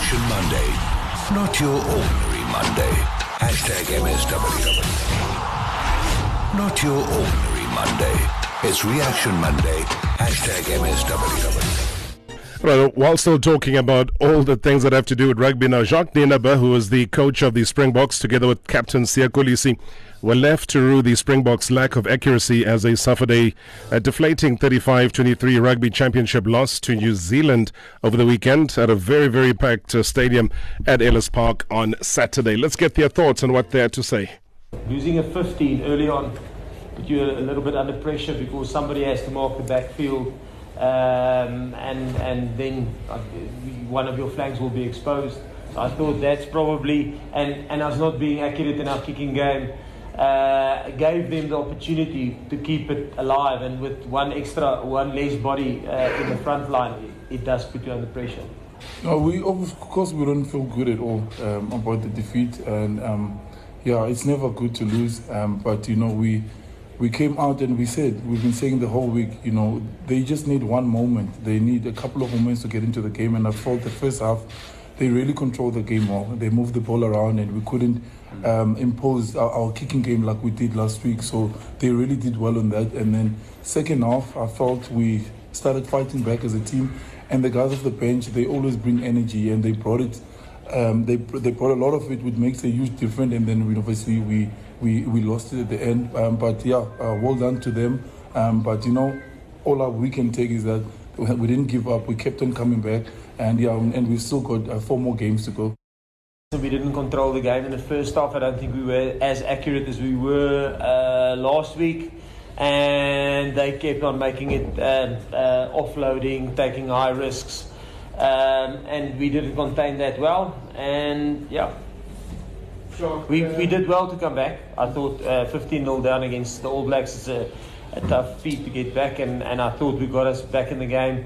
Reaction Monday. Not your ordinary Monday. #MSW. Not your ordinary Monday. It's Reaction Monday. #MSW. Right, while still talking about all the things that have to do with rugby now, Jacques Nienaber, who is the coach of the Springboks, together with Captain Siya Kolisi, were left to rue the Springboks' lack of accuracy as they suffered a deflating 35-23 rugby championship loss to New Zealand over the weekend at a very, very packed stadium at Ellis Park on Saturday. Let's get their thoughts on what they had to say. Losing a 15 early on put you a little bit under pressure because somebody has to mark the backfield. And then one of your flanks will be exposed. So I thought that's probably, and us not being accurate in our kicking game, gave them the opportunity to keep it alive. And with one less body in the front line, it does put you under pressure. No, of course we don't feel good at all about the defeat, and yeah, it's never good to lose. But you know, we came out and we said, we've been saying the whole week, you know, they just need one moment. They need a couple of moments to get into the game. And I thought the first half, they really controlled the game well. They moved the ball around and we couldn't impose our kicking game like we did last week. So they really did well on that. And then second half, I felt we started fighting back as a team. And the guys off the bench, they always bring energy and they brought it. They brought a lot of it, which makes a huge difference. And then obviously we lost it at the end. But yeah, well done to them. But you know, all we can take is that we didn't give up. We kept on coming back, and yeah, and we still got 4 more games to go. We didn't control the game in the first half. I don't think we were as accurate as we were last week. And they kept on making it offloading, taking high risks. And we didn't contain that well. And yeah, we did well to come back. I thought 15-0 down against the All Blacks is a tough feat to get back. And I thought we got us back in the game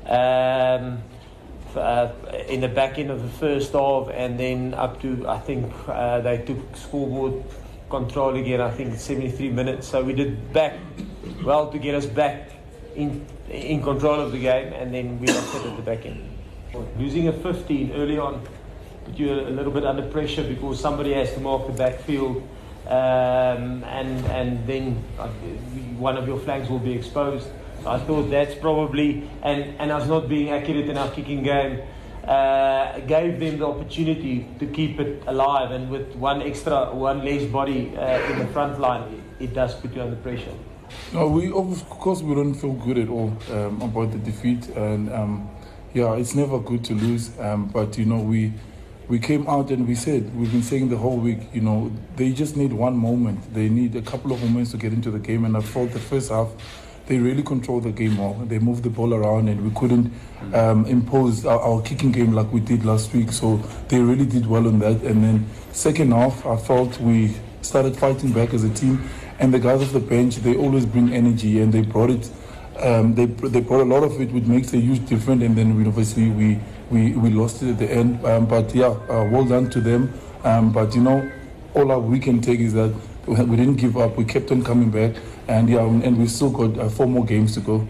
in the back end of the first half. And then up to, I think, they took scoreboard control again, I think, 73 minutes. So we did back well to get us back in control of the game, and then we lost it at the back end. Losing a 15 early on put you a little bit under pressure because somebody has to mark the backfield, and then one of your flanks will be exposed. So I thought that's probably, and us not being accurate in our kicking game, gave them the opportunity to keep it alive. And with one less body in the front line, it does put you under pressure. No, of course we don't feel good at all about the defeat, and yeah, it's never good to lose. But you know, we came out and we said, we've been saying the whole week, you know, they just need one moment. They need a couple of moments to get into the game. And I thought the first half, they really controlled the game well. They moved the ball around and we couldn't impose our kicking game like we did last week. So they really did well on that. And then second half, I felt we started fighting back as a team. And the guys off the bench, they always bring energy and they brought it. They brought a lot of it, which makes a huge difference. And then obviously we lost it at the end. But yeah, well done to them. But you know, all we can take is that we didn't give up. We kept on coming back, and yeah, and we still got 4 more games to go.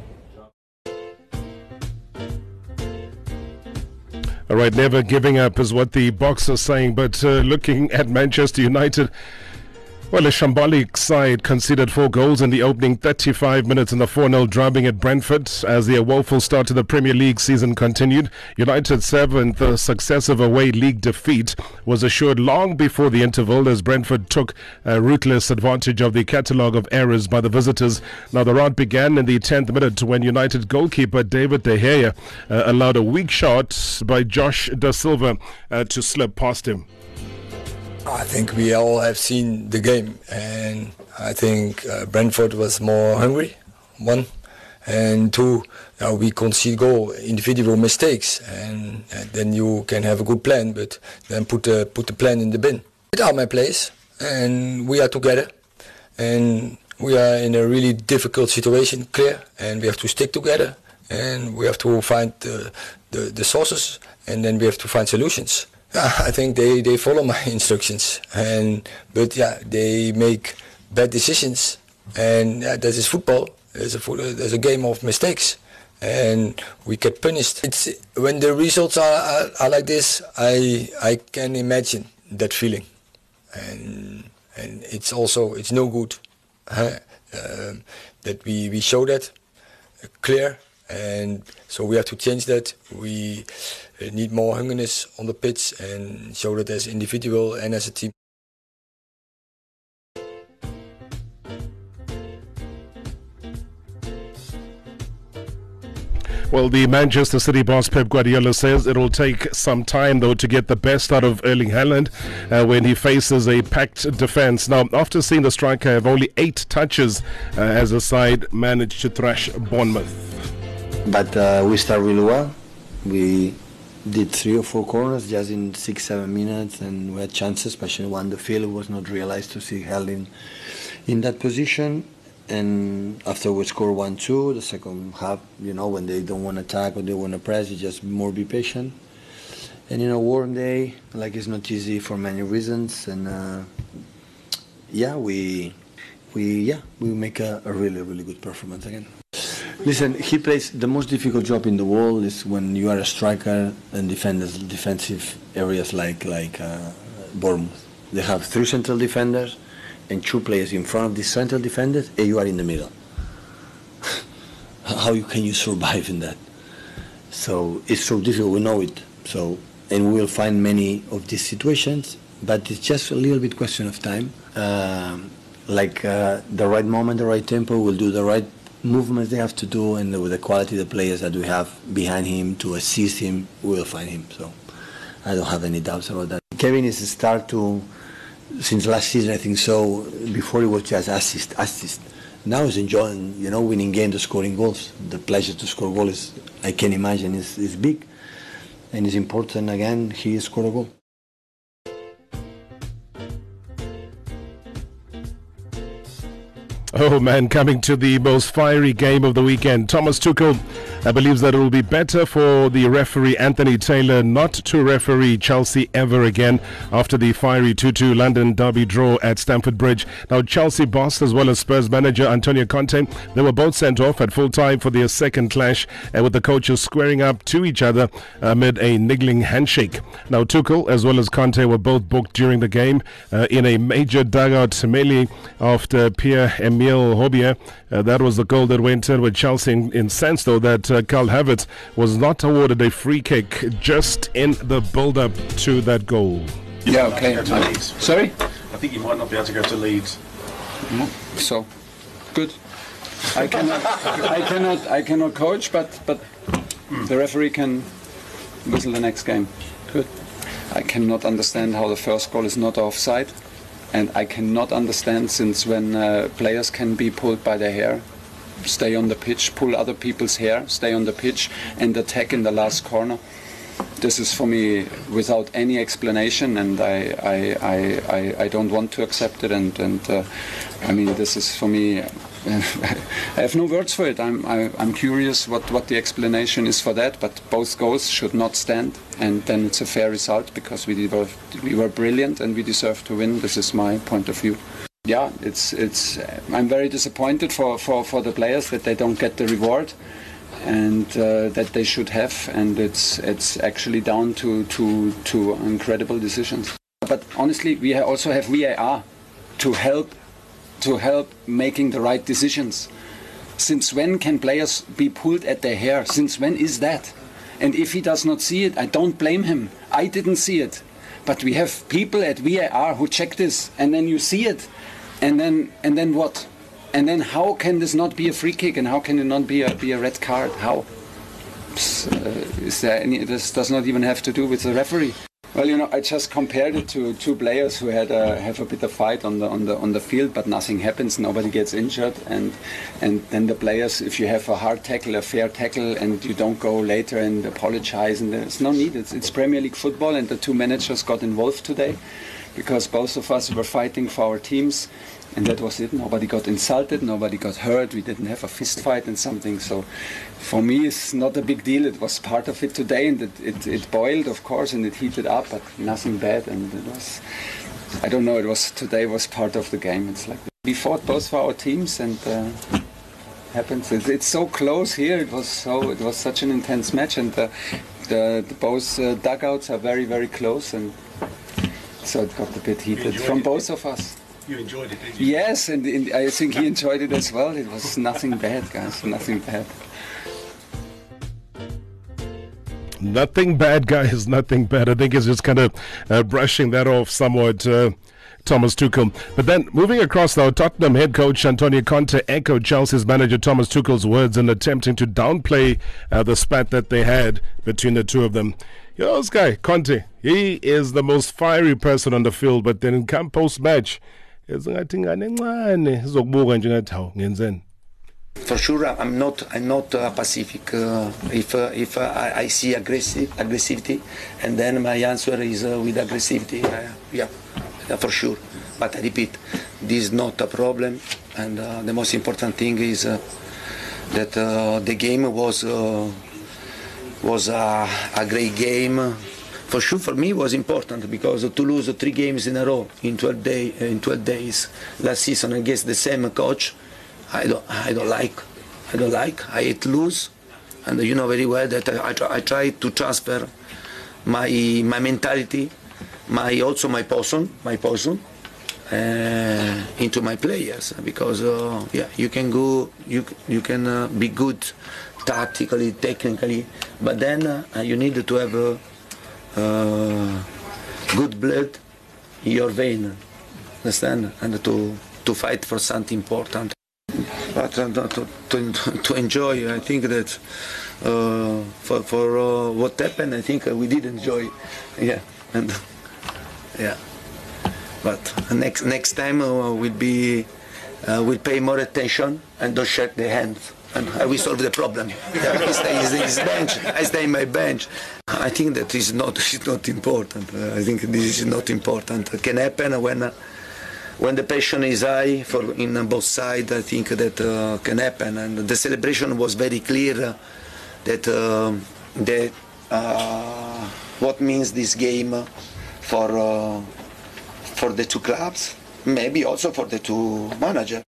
All right, never giving up is what the Boks are saying. But looking at Manchester United, well, a shambolic side conceded 4 goals in the opening 35 minutes in the 4-0 drubbing at Brentford as their woeful start to the Premier League season continued. United's 7th successive away league defeat was assured long before the interval as Brentford took ruthless advantage of the catalogue of errors by the visitors. Now, the rout began in the 10th minute when United goalkeeper David De Gea allowed a weak shot by Josh Da Silva to slip past him. I think we all have seen the game, and I think Brentford was more hungry, 1, and 2, we concede goal, individual mistakes, and then you can have a good plan, but then put the plan in the bin. It are my place, and we are together, and we are in a really difficult situation, clear, and we have to stick together, and we have to find the sources, and then we have to find solutions. I think they follow my instructions, but yeah, they make bad decisions, and that is football. There's a game of mistakes, and we get punished. It's when the results are like this, I can imagine that feeling, and it's no good that we show that clear, and so we have to change that. We need more hungriness on the pitch and show that as individual and as a team. Well, the Manchester City boss Pep Guardiola says it will take some time, though, to get the best out of Erling Haaland when he faces a packed defence. Now, after seeing the striker have only 8 touches as a side managed to thrash Bournemouth. But we start really well. We did 3 or 4 corners just in 6-7 minutes, and we had chances, especially one the field was not realised to see Haaland in that position. And after we score 1-2, the second half, when they don't want to attack or they want to press, you just more be patient. And warm day, it's not easy for many reasons. And we make a really, really good performance again. Listen, he plays the most difficult job in the world is when you are a striker and defensive areas like Bournemouth. They have 3 central defenders and 2 players in front of the central defenders, and you are in the middle. How can you survive in that? So it's so difficult, we know it. And we will find many of these situations, but it's just a little bit question of time. The right moment, the right tempo, will do the right movements they have to do, and with the quality of the players that we have behind him to assist him, we will find him. So I don't have any doubts about that. Kevin is a start to. Since last season, I think so. Before it was just assist. Now he's enjoying, winning games, scoring goals. The pleasure to score goals, I can imagine, is big, and it's important. Again, he scored a goal. Oh man, coming to the most fiery game of the weekend. Thomas Tuchel believes that it will be better for the referee Anthony Taylor not to referee Chelsea ever again after the fiery 2-2 London derby draw at Stamford Bridge. Now, Chelsea boss as well as Spurs manager Antonio Conte, they were both sent off at full time for their second clash, with the coaches squaring up to each other amid a niggling handshake. Now, Tuchel as well as Conte were both booked during the game in a major dugout melee after Pierre-Emile Hobier. That was the goal that went in, with Chelsea incensed though that Karl Havertz was not awarded a free kick just in the build-up to that goal. Yeah, okay. Sorry? I think you might not be able to go to Leeds. So, good. I cannot coach, but the referee can whistle the next game. Good. I cannot understand how the first goal is not offside. And I cannot understand since when players can be pulled by their hair, stay on the pitch, pull other people's hair, stay on the pitch and attack in the last corner. This is for me without any explanation, and I don't want to accept it. And this is for me. I have no words for it. I'm curious what the explanation is for that. But both goals should not stand, and then it's a fair result because we were brilliant and we deserve to win. This is my point of view. Yeah, I'm very disappointed for the players that they don't get the reward, and that they should have. And it's actually down to incredible decisions. But honestly, we also have VAR to help making the right decisions. Since when can players be pulled at their hair? Since when is that? And if he does not see it, I don't blame him. I didn't see it. But we have people at VAR who check this, and then you see it, and then what? And then how can this not be a free kick, and how can it not be a red card? How? Is there any? This does not even have to do with the referee. Well, I just compared it to 2 players who have a bit of fight on the field, but nothing happens, nobody gets injured, and then the players, if you have a hard tackle, a fair tackle, and you don't go later and apologize, and there's no need. It's Premier League football, and the 2 managers got involved today because both of us were fighting for our teams. And that was it. Nobody got insulted, nobody got hurt, we didn't have a fist fight and something. So for me it's not a big deal. It was part of it today, and it boiled, of course, and it heated up, but nothing bad. And it was, I don't know, today was part of the game. It's like we fought both for our teams, and happens. It's so close here. It was such an intense match, and the both dugouts are very, very close, and so it got a bit heated from both of us. You enjoyed it, didn't you? Yes, and I think he enjoyed it as well. It was nothing bad, guys. Nothing bad. Nothing bad, guys. Nothing bad. I think he's just kind of brushing that off somewhat, Thomas Tuchel. But then moving across, though, Tottenham head coach Antonio Conte echoed Chelsea's manager Thomas Tuchel's words in attempting to downplay the spat that they had between the two of them. You know, this guy, Conte, he is the most fiery person on the field, but then in camp post-match, for sure, I'm not Pacific. If I see aggressivity, and then my answer is with aggressivity. Yeah, for sure. But I repeat, this is not a problem, and the most important thing is that the game was a great game. For sure, for me, it was important because to lose 3 games in a row in 12 days last season against the same coach, I don't like. I hate lose, and you know very well that I try to transfer my mentality, also my poison into my players, because you can be good tactically, technically, but then you need to have good blood in your vein, understand, and to fight for something important. But to enjoy, I think that for what happened, I think we did enjoy, But next time we'll pay more attention and don't shake the hands, and I will solve the problem. He stays in his bench, I stay in my bench. I think that is not important. I think this is not important. It can happen when the passion is high in both sides. I think that can happen, and the celebration was very clear that what means this game for the two clubs, maybe also for the two managers.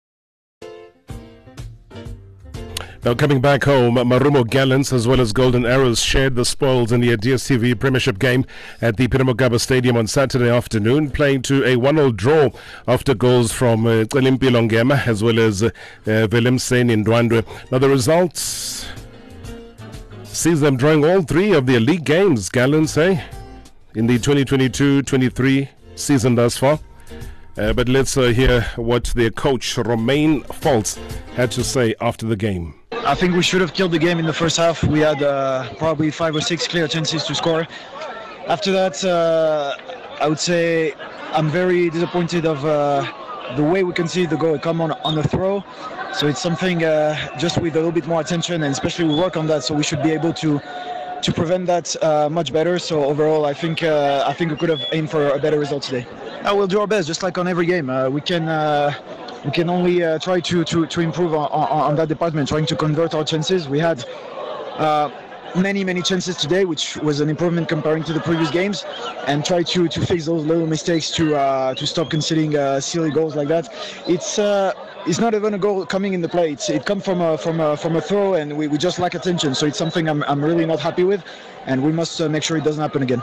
Now coming back home, Marumo Gallants as well as Golden Arrows shared the spoils in the DStv Premiership game at the Peter Mokaba Stadium on Saturday afternoon, playing to a 1-1 draw after goals from Olimpilo Ngema as well as Willem Sen in Ndwandwe. Now the results sees them drawing all 3 of their league games, Gallants, in the 2022-23 season thus far. But let's hear what their coach Romain Foltz had to say after the game. I think we should have killed the game in the first half. We had probably 5 or 6 clear chances to score. After that, I would say I'm very disappointed of the way we conceded the goal. It come on the throw. So it's something just with a little bit more attention, and especially we work on that, so we should be able to prevent that much better. So overall, I think we could have aimed for a better result today. We'll do our best, just like on every game. We can only try to improve on that department, trying to convert our chances. We had many chances today, which was an improvement comparing to the previous games, and try to fix those little mistakes to stop conceding silly goals like that. It's not even a goal coming in the play. It comes from a throw, and we just lack attention. So it's something I'm really not happy with, and we must make sure it doesn't happen again.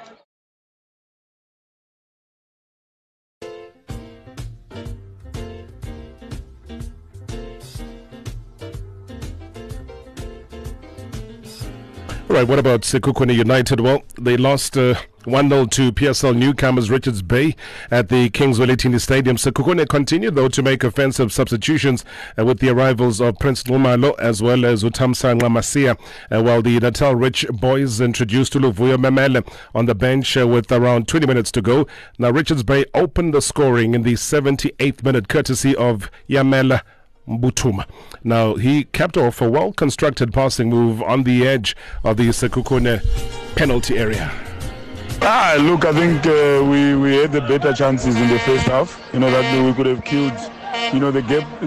All right, what about Sekhukhune United? Well, they lost 1-0 to PSL newcomers Richards Bay at the Kings Welitini Stadium. Sekhukhune continued, though, to make offensive substitutions with the arrivals of Prince Lumalo as well as Utamsa Ngamasia, while the Natal Rich boys introduced Tuluvuyo Memele on the bench with around 20 minutes to go. Now, Richards Bay opened the scoring in the 78th minute, courtesy of Yamela Mbutuma. Now, he capped off a well-constructed passing move on the edge of the Sekhukhune penalty area. Look, I think we had the better chances in the first half. That we could have killed, the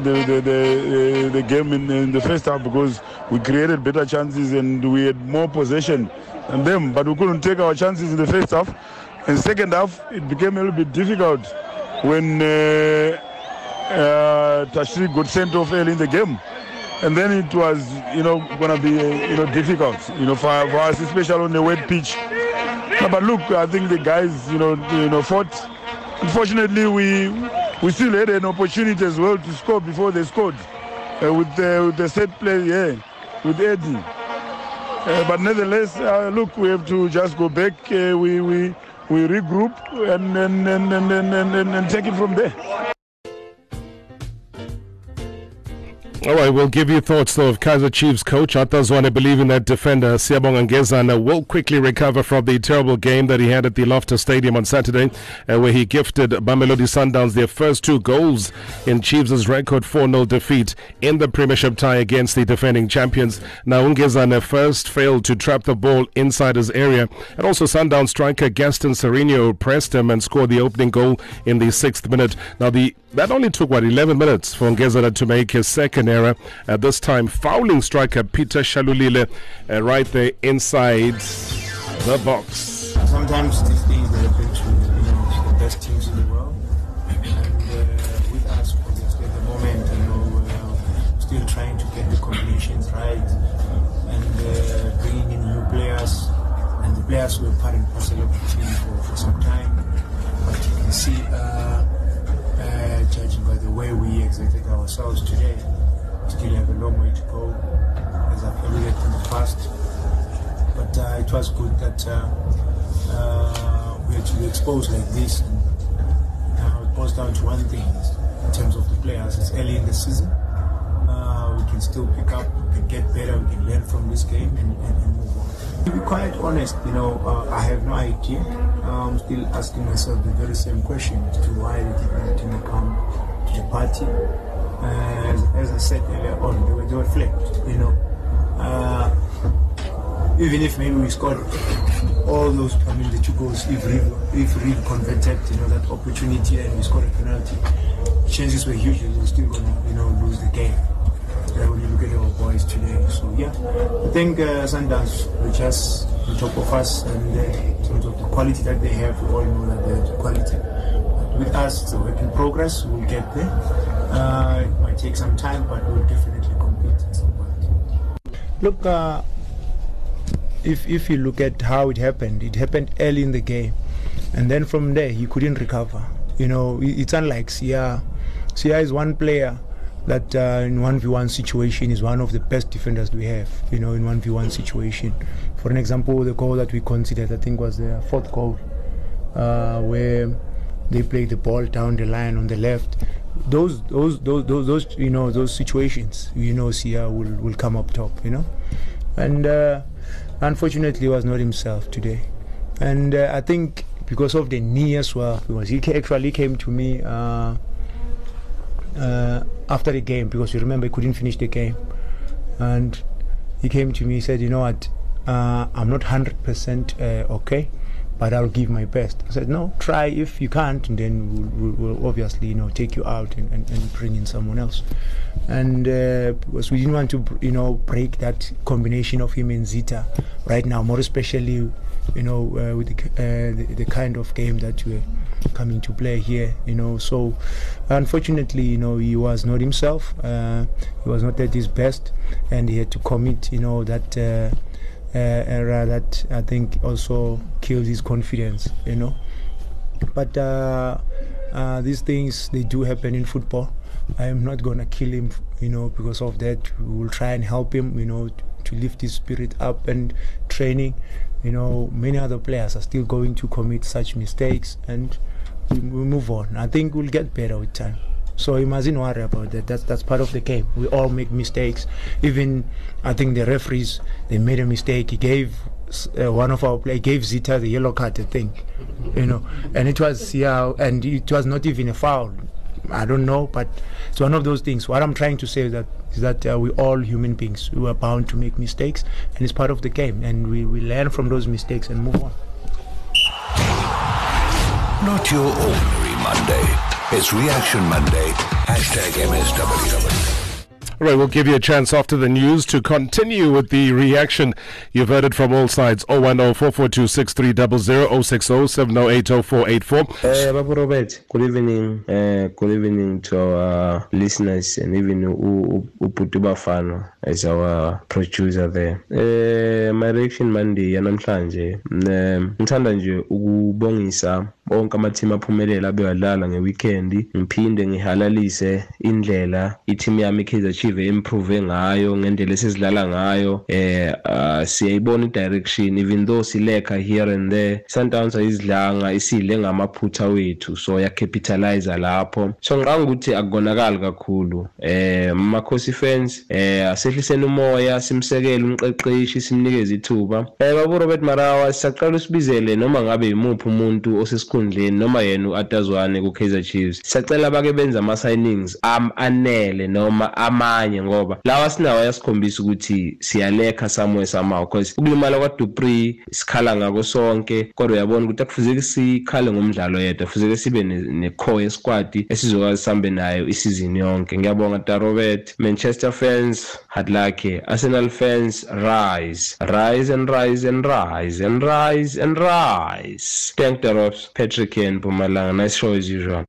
game in the first half, because we created better chances and we had more possession than them. But we couldn't take our chances in the first half. In the second half, it became a little bit difficult when Tashri got sent off early in the game. and then it was, going to be, difficult, for us, especially on the wet pitch. But look, I think the guys, fought. Unfortunately, we still had an opportunity as well to score before they scored with the set play here with Eddie. But nevertheless, look, we have to just go back. We regroup and take it from there. All right, we'll give you thoughts, though, of Kaizer Chiefs coach Atazwane, believing that defender Siyabonga Ngezana will quickly recover from the terrible game that he had at the Loftus Stadium on Saturday, where he gifted Mamelodi Sundowns their first 2 goals in Chiefs' record 4-0 defeat in the Premiership tie against the defending champions. Now, Ngezana first failed to trap the ball inside his area, and also Sundown striker Gaston Sereno pressed him and scored the opening goal in the 6th minute. Now, that only took, 11 minutes for Ngezana to make his second error, this time fouling striker Peter Shalulile right there inside the box. Sometimes these things that happen to the best teams in the world, and with us, obviously, at the moment, we're still trying to get the combinations right and bringing in new players, and the players were part and parcel of the team for some time. But you can see, judging by the way we exerted ourselves today, we still have a long way to go, as I've alluded in the past. But it was good that we had to be exposed like this. And now it boils down to one thing in terms of the players. It's early in the season. We can still pick up, we can get better, we can learn from this game and move on. To be quite honest, I have no idea. I'm still asking myself the very same question as to why they didn't come to the party. As I said earlier on, they were flipped, even if maybe we scored all those, the 2 goals, if Reed converted, that opportunity and we scored a penalty, chances were huge that we were still going to, lose the game. When you look at our boys today. So yeah, I think Sundowns were just on top of us, and in terms of the quality that they have, we all know that they have the quality. But with us, it's a work in progress. We'll get there. It might take some time, but we'll definitely compete at some point. Look, if you look at how it happened early in the game, and then from there he couldn't recover. It's unlike Sia. Sia is one player that in 1v1 situation is one of the best defenders we have, in 1v1 situation. For an example, the goal that we considered, I think, was the 4th goal, where they played the ball down the line on the left. Those situations, Sia will come up top, and unfortunately, he was not himself today. And I think because of the knee as well, because he actually came to me after the game, because you remember he couldn't finish the game, and he came to me, he said, what, I'm not 100% okay, but I'll give my best. I said, no, try. If you can't, and then we'll obviously take you out and bring in someone else. And because we didn't want to break that combination of him and Zita right now, more especially with the kind of game that we're coming to play here, so unfortunately, he was not himself. He was not at his best, and he had to commit, that error that I think also killed his confidence, But these things, they do happen in football. I am not gonna kill him, because of that. We will try and help him, to lift his spirit up and training. Many other players are still going to commit such mistakes, and we move on. I think we'll get better with time. So you mustn't worry about that. That's part of the game. We all make mistakes. Even I think the referees, they made a mistake. He gave one of our players, gave Zita the yellow card, I think, and it was and it was not even a foul. I don't know, but it's one of those things. What I'm trying to say is that we're all human beings. We are bound to make mistakes, and it's part of the game, and we learn from those mistakes and move on. Not your ordinary Monday. It's Reaction Monday. #MSW. All right, we'll give you a chance after the news to continue with the reaction. You've heard it from all sides. 010-442-6300, 060-708-0484. Babu Robert, good evening. Good evening to our listeners and even Uputuba Fano as our producer there. My reaction Monday yanamhlanje. Ngithanda nje ukubongisa bonke amateam aphumelela abewadlala ngeweekend. Ngiphinde ngihalalise indlela i-team yami iKaizer Chiefs improve ngayo ngendlela esizidlala ngayo. Siyayibona i-direction even though sileka here and there. Sundowns ayizidlanga isidle ngamaphutha wethu, so capitalize lapho. So ngicabanga ukuthi akugonakala kakhulu. Makhosi fans asehliseni umoya, simsekele umqeqeshi, simnikeze ithuba. Babu Robert Marawa sicela usibizele noma ngabe imuphi umuntu osesikhundleni noma yena uAtazwane kuKaizer Chiefs. Sicela bake benza ama signings anele noma amanye ngoba lawa sinawo yasikhombisa ukuthi siyaleka somewhere somehow because ukulimala kwaDupree sikhala ngako sonke kodwa uyabona ukuthi akufuzeki sikhale ngomdlalo yedwa, kufuzeki sibe ne-core squad esizokwazi sambe nayo isizini yonke. Ngiyabonga Ta Robert. Manchester fans hard luck. Arsenal fans rise and rise and rise and rise and rise. Thank the Robs. Patrick and Pumalanga. Nice show as usual.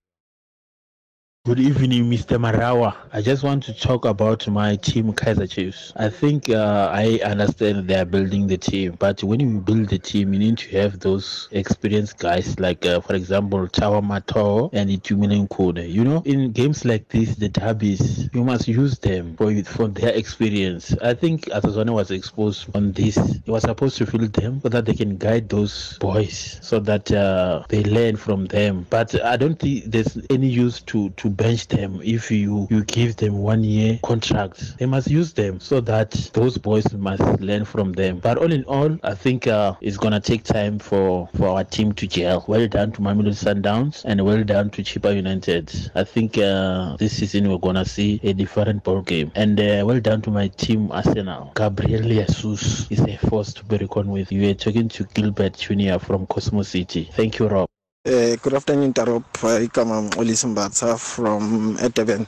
Good evening, Mr. Marawa. I just want to talk about my team, Kaizer Chiefs. I think I understand they are building the team, but when you build the team, you need to have those experienced guys like, for example, Tawa Matoo and Itumile Nkune. You know, in games like this, the derbies, you must use them for their experience. I think Atazwane was exposed on this. He was supposed to field them so that they can guide those boys so that they learn from them. But I don't think there's any use to bench them. If you give them 1 year contracts, they must use them so that those boys must learn from them. But all in all, I think it's gonna take time for our team to gel. Well done to Mamelodi Sundowns and well done to Chippa United. I think this season we're gonna see a different ball game. And well done to my team Arsenal. Gabriel Jesus is a force to be reckoned with. You are talking to Gilbert Jr. from Cosmo City. Thank you, Rob. Good afternoon, Tarop. I'm Olisimbatsa from Durban.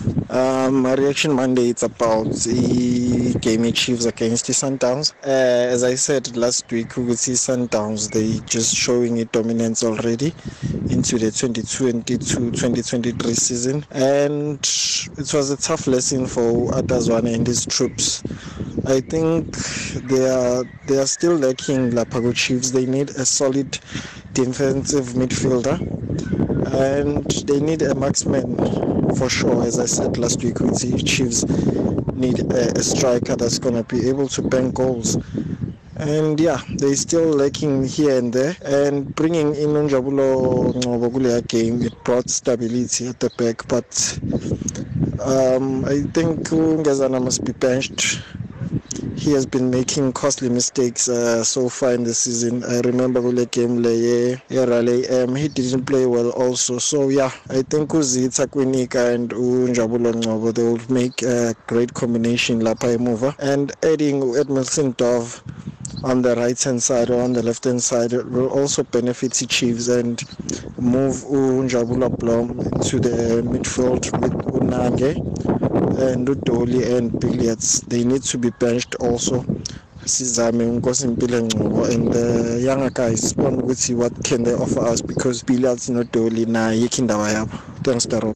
My reaction Monday, it's about the game Chiefs against the Sundowns. As I said last week, we will see Sundowns. They just showing a dominance already into the 2022-2023 season. And it was a tough lesson for Atazwane and his troops. I think they are still lacking Lapago Chiefs. They need a solid defensive midfielder and they need a marksman for sure. As I said last week, with the Chiefs need a striker that's going to be able to bank goals. And yeah, they're still lacking here and there. And bringing in Unjabulo Ngobogule game, it brought stability at the back. But I think Ngazana must be benched. He has been making costly mistakes so far in the season. I remember the game he didn't play well also. So yeah, I think Uzi Takwinika and Unjabulo Ngobo, they will make a great combination Lapai mover. And adding Edmilson Dove on the right hand side or on the left hand side will also benefit the Chiefs and move Unjabulo Blom to the midfield with Unange and Udoli and Billiards. They need to be benched also. Sizame Nkosimpile Ngcobo and the younger guys want to see what can they offer us because Billiards not Udoli na yikindawa yabo. Thanks, Daro.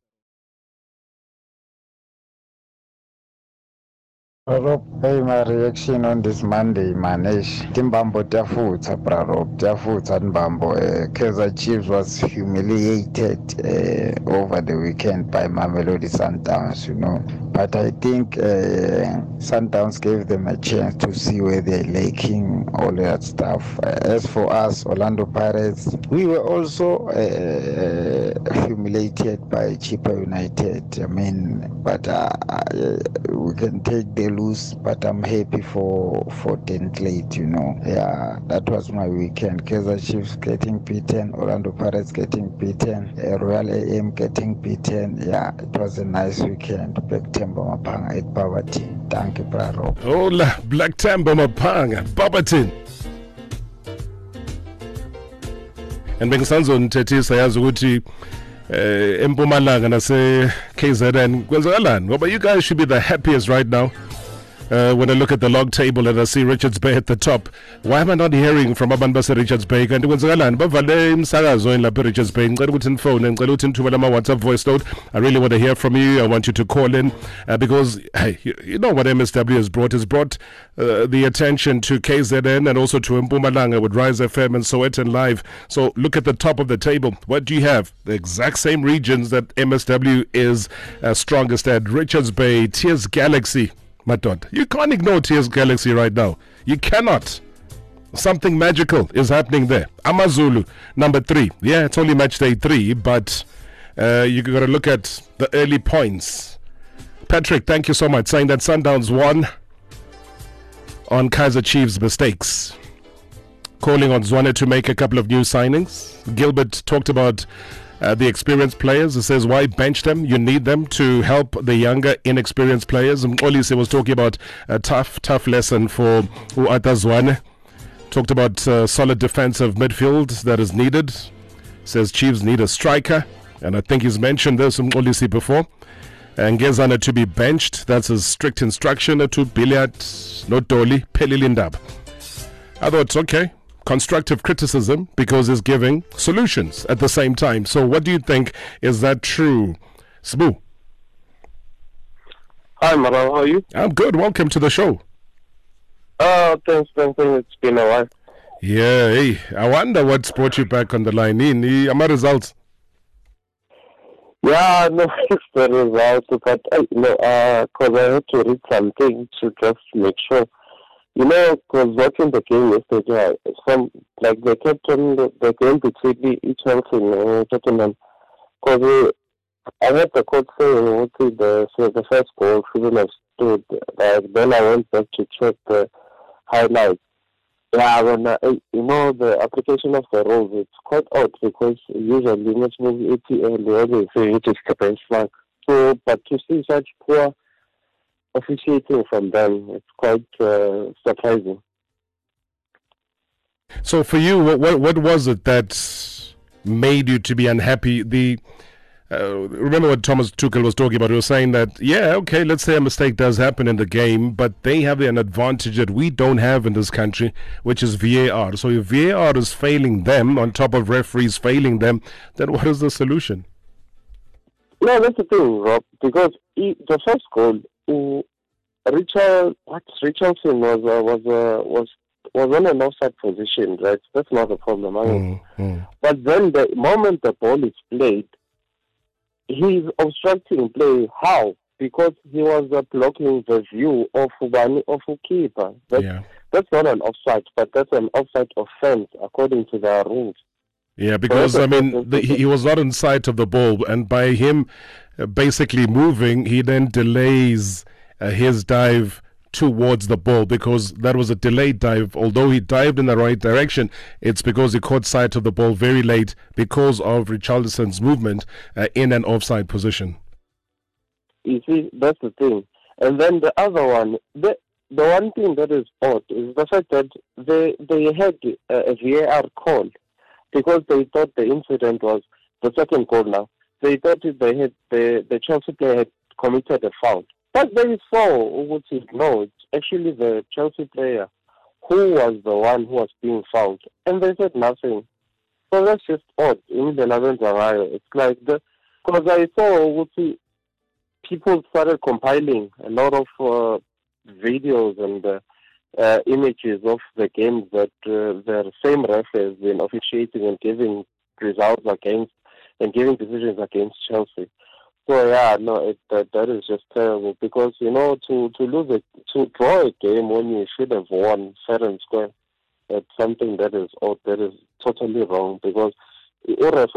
Hey, my reaction on this Monday, Manish. Timbambo Tiafutsa, Braro, Tiafutsa Mbambo. Kaizer Chiefs was humiliated over the weekend by Mamelodi Sundowns, you know. But I think Sundowns gave them a chance to see where they're lacking, all that stuff. As for us, Orlando Pirates, we were also humiliated by Chippa United. I mean, but we can take the lose, but I'm happy for Dentlade, you know. Yeah, that was my weekend. Kaizer Chiefs getting beaten, Orlando Pirates getting beaten, Royal AM getting beaten. Yeah, it was a nice weekend. Black Tembo Mapanga at Barberton. Thank you, Braro. Hola, Black Tembo Mapanga, Barberton. And bengisanzo nithethisa yazi ukuthi eMpumalanga nase KZN kwenzakalani ngoba you guys should be the happiest right now. When I look at the log table and I see Richards Bay at the top, why am I not hearing from abantu base Richards Bay? Kanti kwenzakalani bavale imsakazo lapha Richards Bay. Ngicela ukuthi nifone, ngicela ukuthi nithumele ama WhatsApp voice note. I really want to hear from you. I want you to call in because hey, you know what MSW has brought. Has brought the attention to KZN and also to Mpumalanga with Rise FM and Sowetan Live. So look at the top of the table. What do you have? The exact same regions that MSW is strongest at. Richards Bay, Tears Galaxy. Matot, you can't ignore Tears Galaxy right now. You cannot. Something magical is happening there. AmaZulu, number 3. Yeah, it's only match day 3, but you got to look at the early points. Patrick, thank you so much. Saying that Sundowns won on Kaizer Chiefs' mistakes. Calling on Zwane to make a couple of new signings. Gilbert talked about the experienced players. It says, why bench them? You need them to help the younger, inexperienced players. And Olise was talking about a tough lesson for Uata Zwane. Talked about solid defensive midfield that is needed. Says Chiefs need a striker. And I think he's mentioned this from Olise before. And Ngezana to be benched. That's a strict instruction to Billiard, not Dolly, Pelilindab. I thought, okay. Constructive criticism because it's giving solutions at the same time. So what do you think? Is that true? Sbu. Hi, Mara. How are you? I'm good. Welcome to the show. Thanks. It's been a while. Yeah, hey. I wonder what's brought you back on the line. My results. Yeah, no, it's the results. But, because I had to read something to just make sure. You know, because watching the game yesterday, they kept on the game between each other and Tottenham. Because I heard the coach saying the first goal shouldn't have stood. Then I went back to check the highlights. Yeah, when the application of the rules, it's quite odd because usually much move ATL, they always say it is the benchmark. So, but to see such poor officiating from them, it's quite surprising. So for you, what was it that made you to be unhappy? Remember what Thomas Tuchel was talking about? He was saying that, yeah, okay, let's say a mistake does happen in the game, but they have an advantage that we don't have in this country, which is VAR. So if VAR is failing them on top of referees failing them, then what is the solution? No, that's the thing, Rob, because the first goal, Richardson was on an offside position, right? That's not a problem. But then the moment the ball is played, he's obstructing play. How? Because he was blocking the view of a keeper. That's not an offside, but that's an offside offense according to the rules. Yeah, because he was not in sight of the ball, and by him basically moving, he then delays his dive towards the ball, because that was a delayed dive. Although he dived in the right direction, it's because he caught sight of the ball very late because of Richarlison's movement in an offside position. You see, that's the thing. And then the other one, the one thing that is odd is the fact that they had a VAR call because they thought the incident was the second goal now. They thought the Chelsea player had committed a foul. But they saw, no, it's actually the Chelsea player who was the one who was being fouled. And they said nothing. So that's just odd. In the it's like, because I saw, people started compiling a lot of videos and images of the games that the same ref has been officiating and giving results against and giving decisions against Chelsea. So yeah, no, that is just terrible because to draw a game when you should have won fair and square, that's something that is totally wrong because or a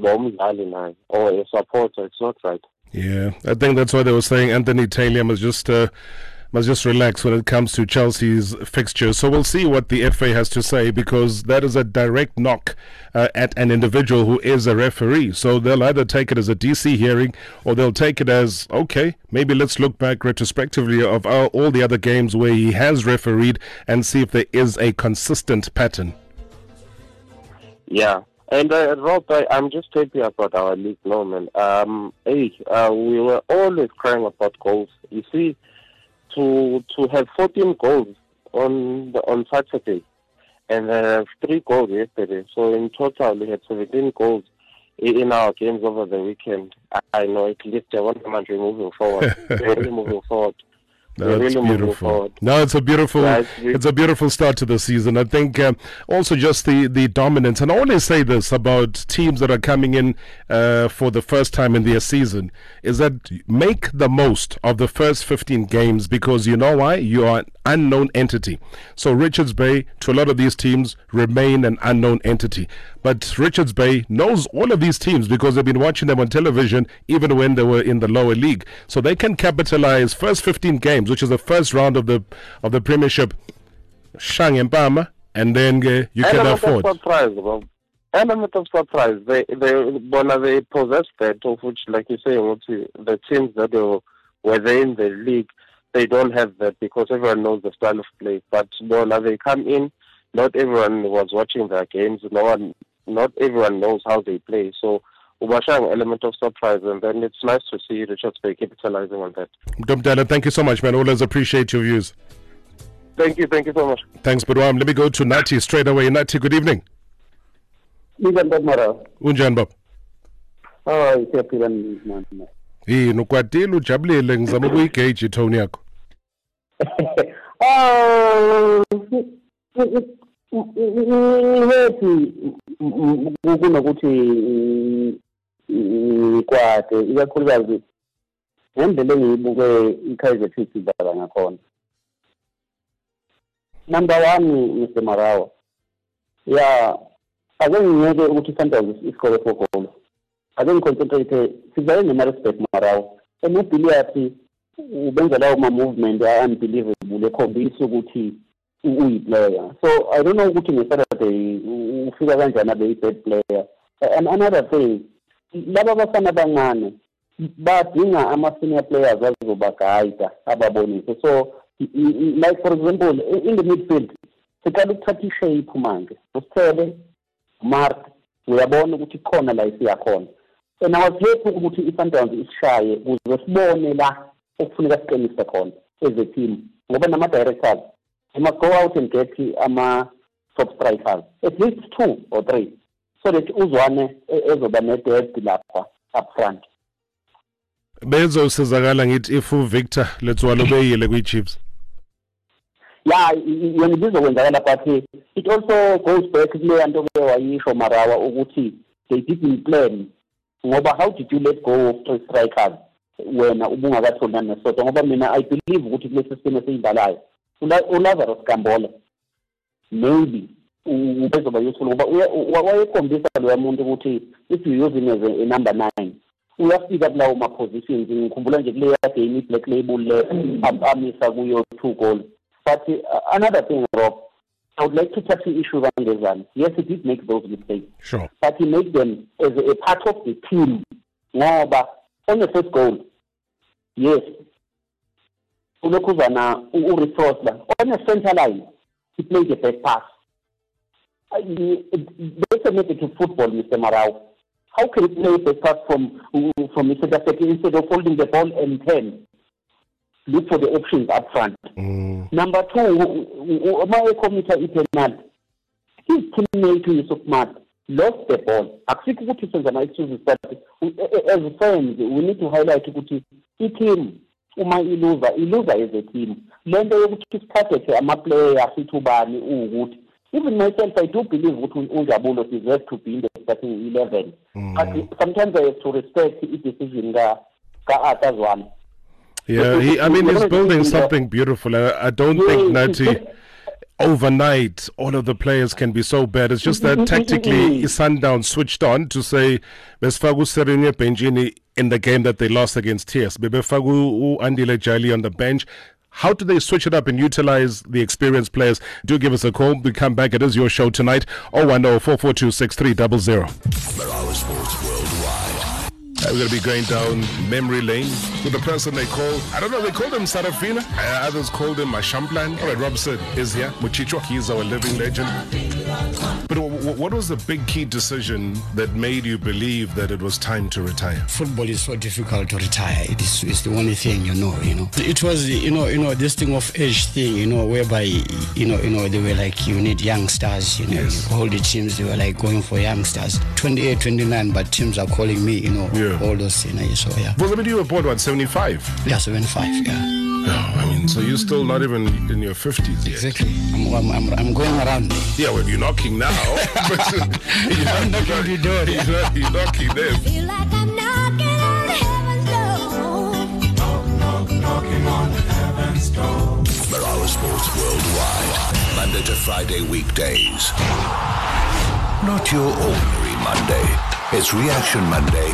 supporter, it's not right. Yeah, I think that's why they were saying Anthony Taylor must just relax when it comes to Chelsea's fixtures. So we'll see what the FA has to say, because that is a direct knock at an individual who is a referee. So they'll either take it as a DC hearing or they'll take it as, okay, maybe let's look back retrospectively of all the other games where he has refereed and see if there is a consistent pattern. Yeah, And Rob, I'm just happy about our league, no man. We were always crying about goals. You see, to have 14 goals on Saturday, and 3 goals yesterday. So in total, we had 17 goals in our games over the weekend. I know at least one man moving forward. We're really moving forward. That's beautiful. No, it's a beautiful start to the season. I think also just the dominance, and I always say this about teams that are coming in for the first time in their season, is that make the most of the first 15 games, because you know why? You are an unknown entity. So Richards Bay, to a lot of these teams, remain an unknown entity. But Richards Bay knows all of these teams because they've been watching them on television even when they were in the lower league. So they can capitalize first 15 games, which is the first round of the Premiership, Shang and Bama, and then you can afford. Element of surprise. They possess that, of which, like you say, the teams that were there in the league, they don't have that because everyone knows the style of play. But when they come in, not everyone was watching their games. Not everyone knows how they play. So Ubashang, element of surprise, and then it's nice to see Richards Bay capitalizing on that. Mdumdala, thank you so much, man. Always appreciate your views. Thank you so much. Thanks, Budwam. Let me go to Nati straight away. Nati, good evening. Unjani baba? Nukwatile ujabulile ngizama ukuyigauge itone yakho. Happy kunokuthi ikwade ikakhulukazi ngendlela engiyibuke iKaizer Chiefs idlala ngakhona. Number 1, Mr. Marawa. Ake ngiyeke ukuthi Sundowns iskore 4 goals. Ake ngiconcentrate sidlale ne-respect Marawa. Emubhiliyathi ubenza lawo ma-movement unbelievable ekhombisa ukuthi uyi-player. So I don't know ukuthi nge-Saturday ufika kanjani abe yi-bad player. And another thing, laba abafana abancane badinga ama-senior players azobagayida ababonise. So like for example in the midfield siqala ukuthatha ishape manje usithele Mark uyabona ukuthi khona la isiyakhona. And I was happy ukuthi iSundowns isishaye ukuze sibone la okufuneka siqinise khona as a team ngoba nama-directors they must go out and get top strikers, at least 2 or 3, so that uzwane ezoba ne-depth lapha up front. Bezosizakala ngithi if Victor Letswalo beyile kwi-Chiefs. Yena bizokwenzakala, but it also goes back kule nto ke wayisho Marawa ukuthi they didn't plan. Ngoba how did you let go of 3 strikers wena ubungakatholani neSoto? Ngoba mina I believe ukuthi kule system esiyidlalayo uLazarus Gambola maybe ubezoba useful ngoba wayekhombisa loya muntu ukuthi if you use him as a number 9 uyafika kulawo ma-positions. Ngikhumbula nje kuleya game i-Black Label le amisa kuyo 2 goals. But another thing, Rob, I would like to touch the issue around Ndezani. Yes, he did make those mistakes. Sure. But he made them as a part of the team. Ngoba on the first goal, yes, ulokhuzana u-resource on the center line, he played a back pass. That's a negative football, Mr. Marau. How can he play a back pass from Mr. Daseki instead of holding the ball and 10? Look for the options up front. Number 2, my committee penalty. His teammate Yusuf Mat lost the ball. Actually, what he says, and I choose that as friends, we need to highlight ukuthi team uma iluza as a team. Lento yokuthi sithathe ama-player asithubani ukuthi even myself, I do believe ukuthi uNjabulo deserves to be in the starting 11. But sometimes I have to respect the decision ka-Atazwana. Yeah, he's building something beautiful. I don't think Nati overnight all of the players can be so bad. It's just that tactically Sundown switched on to say Besfagu Serenia Benjini in the game that they lost against TS. Bebefagu Andile Jali on the bench. How do they switch it up and utilize the experienced players? Do give us a call. We come back. It is your show tonight. 010-442-6300. Marawa Sports Worldwide. We're going to be going down memory lane with the person they call, I don't know, they called him Sarafina. Others called him Mashamplan. All right, Robson is here. Muchicho, he's our living legend. But what was the big key decision that made you believe that it was time to retire? Football is so difficult to retire. It's the only thing, you know. It was, this thing of age thing, whereby, they were like, you need youngsters, Yes. all the teams, they were like going for youngsters. 28, 29, but teams are calling me, all those things, so yeah. Well, you were born, what, 75? Yeah, 75, yeah. Oh, so you're still not even in your 50s yet. Exactly. I'm going around. Yeah, well, you're knocking now. I'm knocking the door. You're knocking there. Feel like I'm knocking on heaven's door. Knocking on heaven's door. Marawa Sports Worldwide, Monday to Friday weekdays. Not your ordinary Monday. It's Reaction Monday.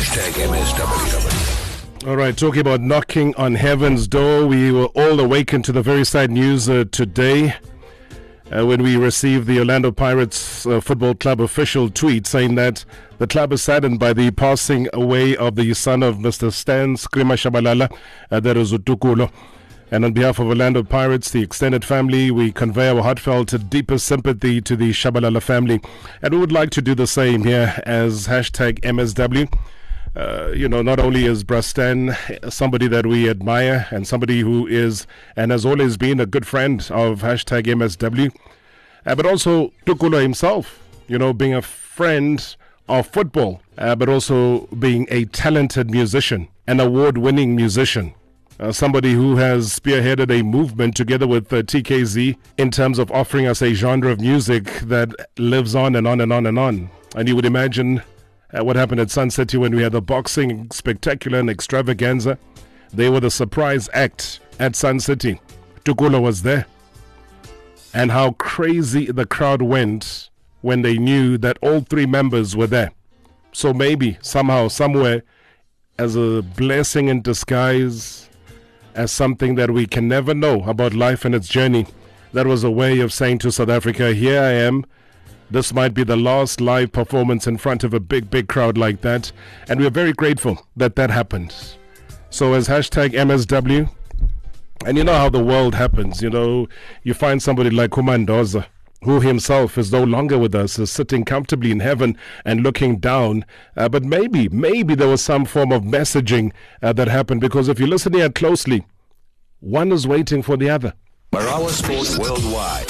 #MSW. All right, talking about knocking on heaven's door, we were all awakened to the very sad news today when we received the Orlando Pirates Football Club official tweet saying that the club is saddened by the passing away of the son of Mr. Stan Skrima Shabalala, that is Tukulo. And on behalf of Orlando Pirates, the extended family, we convey our heartfelt deepest sympathy to the Shabalala family. And we would like to do the same here as #MSW. Not only is Brastan somebody that we admire and somebody who is and has always been a good friend of #MSW, but also Tukulo himself, being a friend of football, but also being a talented musician, an award-winning musician. Somebody who has spearheaded a movement together with TKZ in terms of offering us a genre of music that lives on and on and on and on. And you would imagine what happened at Sun City when we had the boxing spectacular and extravaganza. They were the surprise act at Sun City. Tukulo was there. And how crazy the crowd went when they knew that all three members were there. So maybe, somehow, somewhere, as a blessing in disguise, as something that we can never know about life and its journey, that was a way of saying to South Africa, here I am. This might be the last live performance in front of a big, big crowd like that. And we're very grateful that that happened. So as #MSW, and you know how the world happens, you find somebody like Kumandoza, who himself is no longer with us, is sitting comfortably in heaven and looking down. But maybe there was some form of messaging that happened, because if you listen here closely, one is waiting for the other. Marawa Sports Worldwide.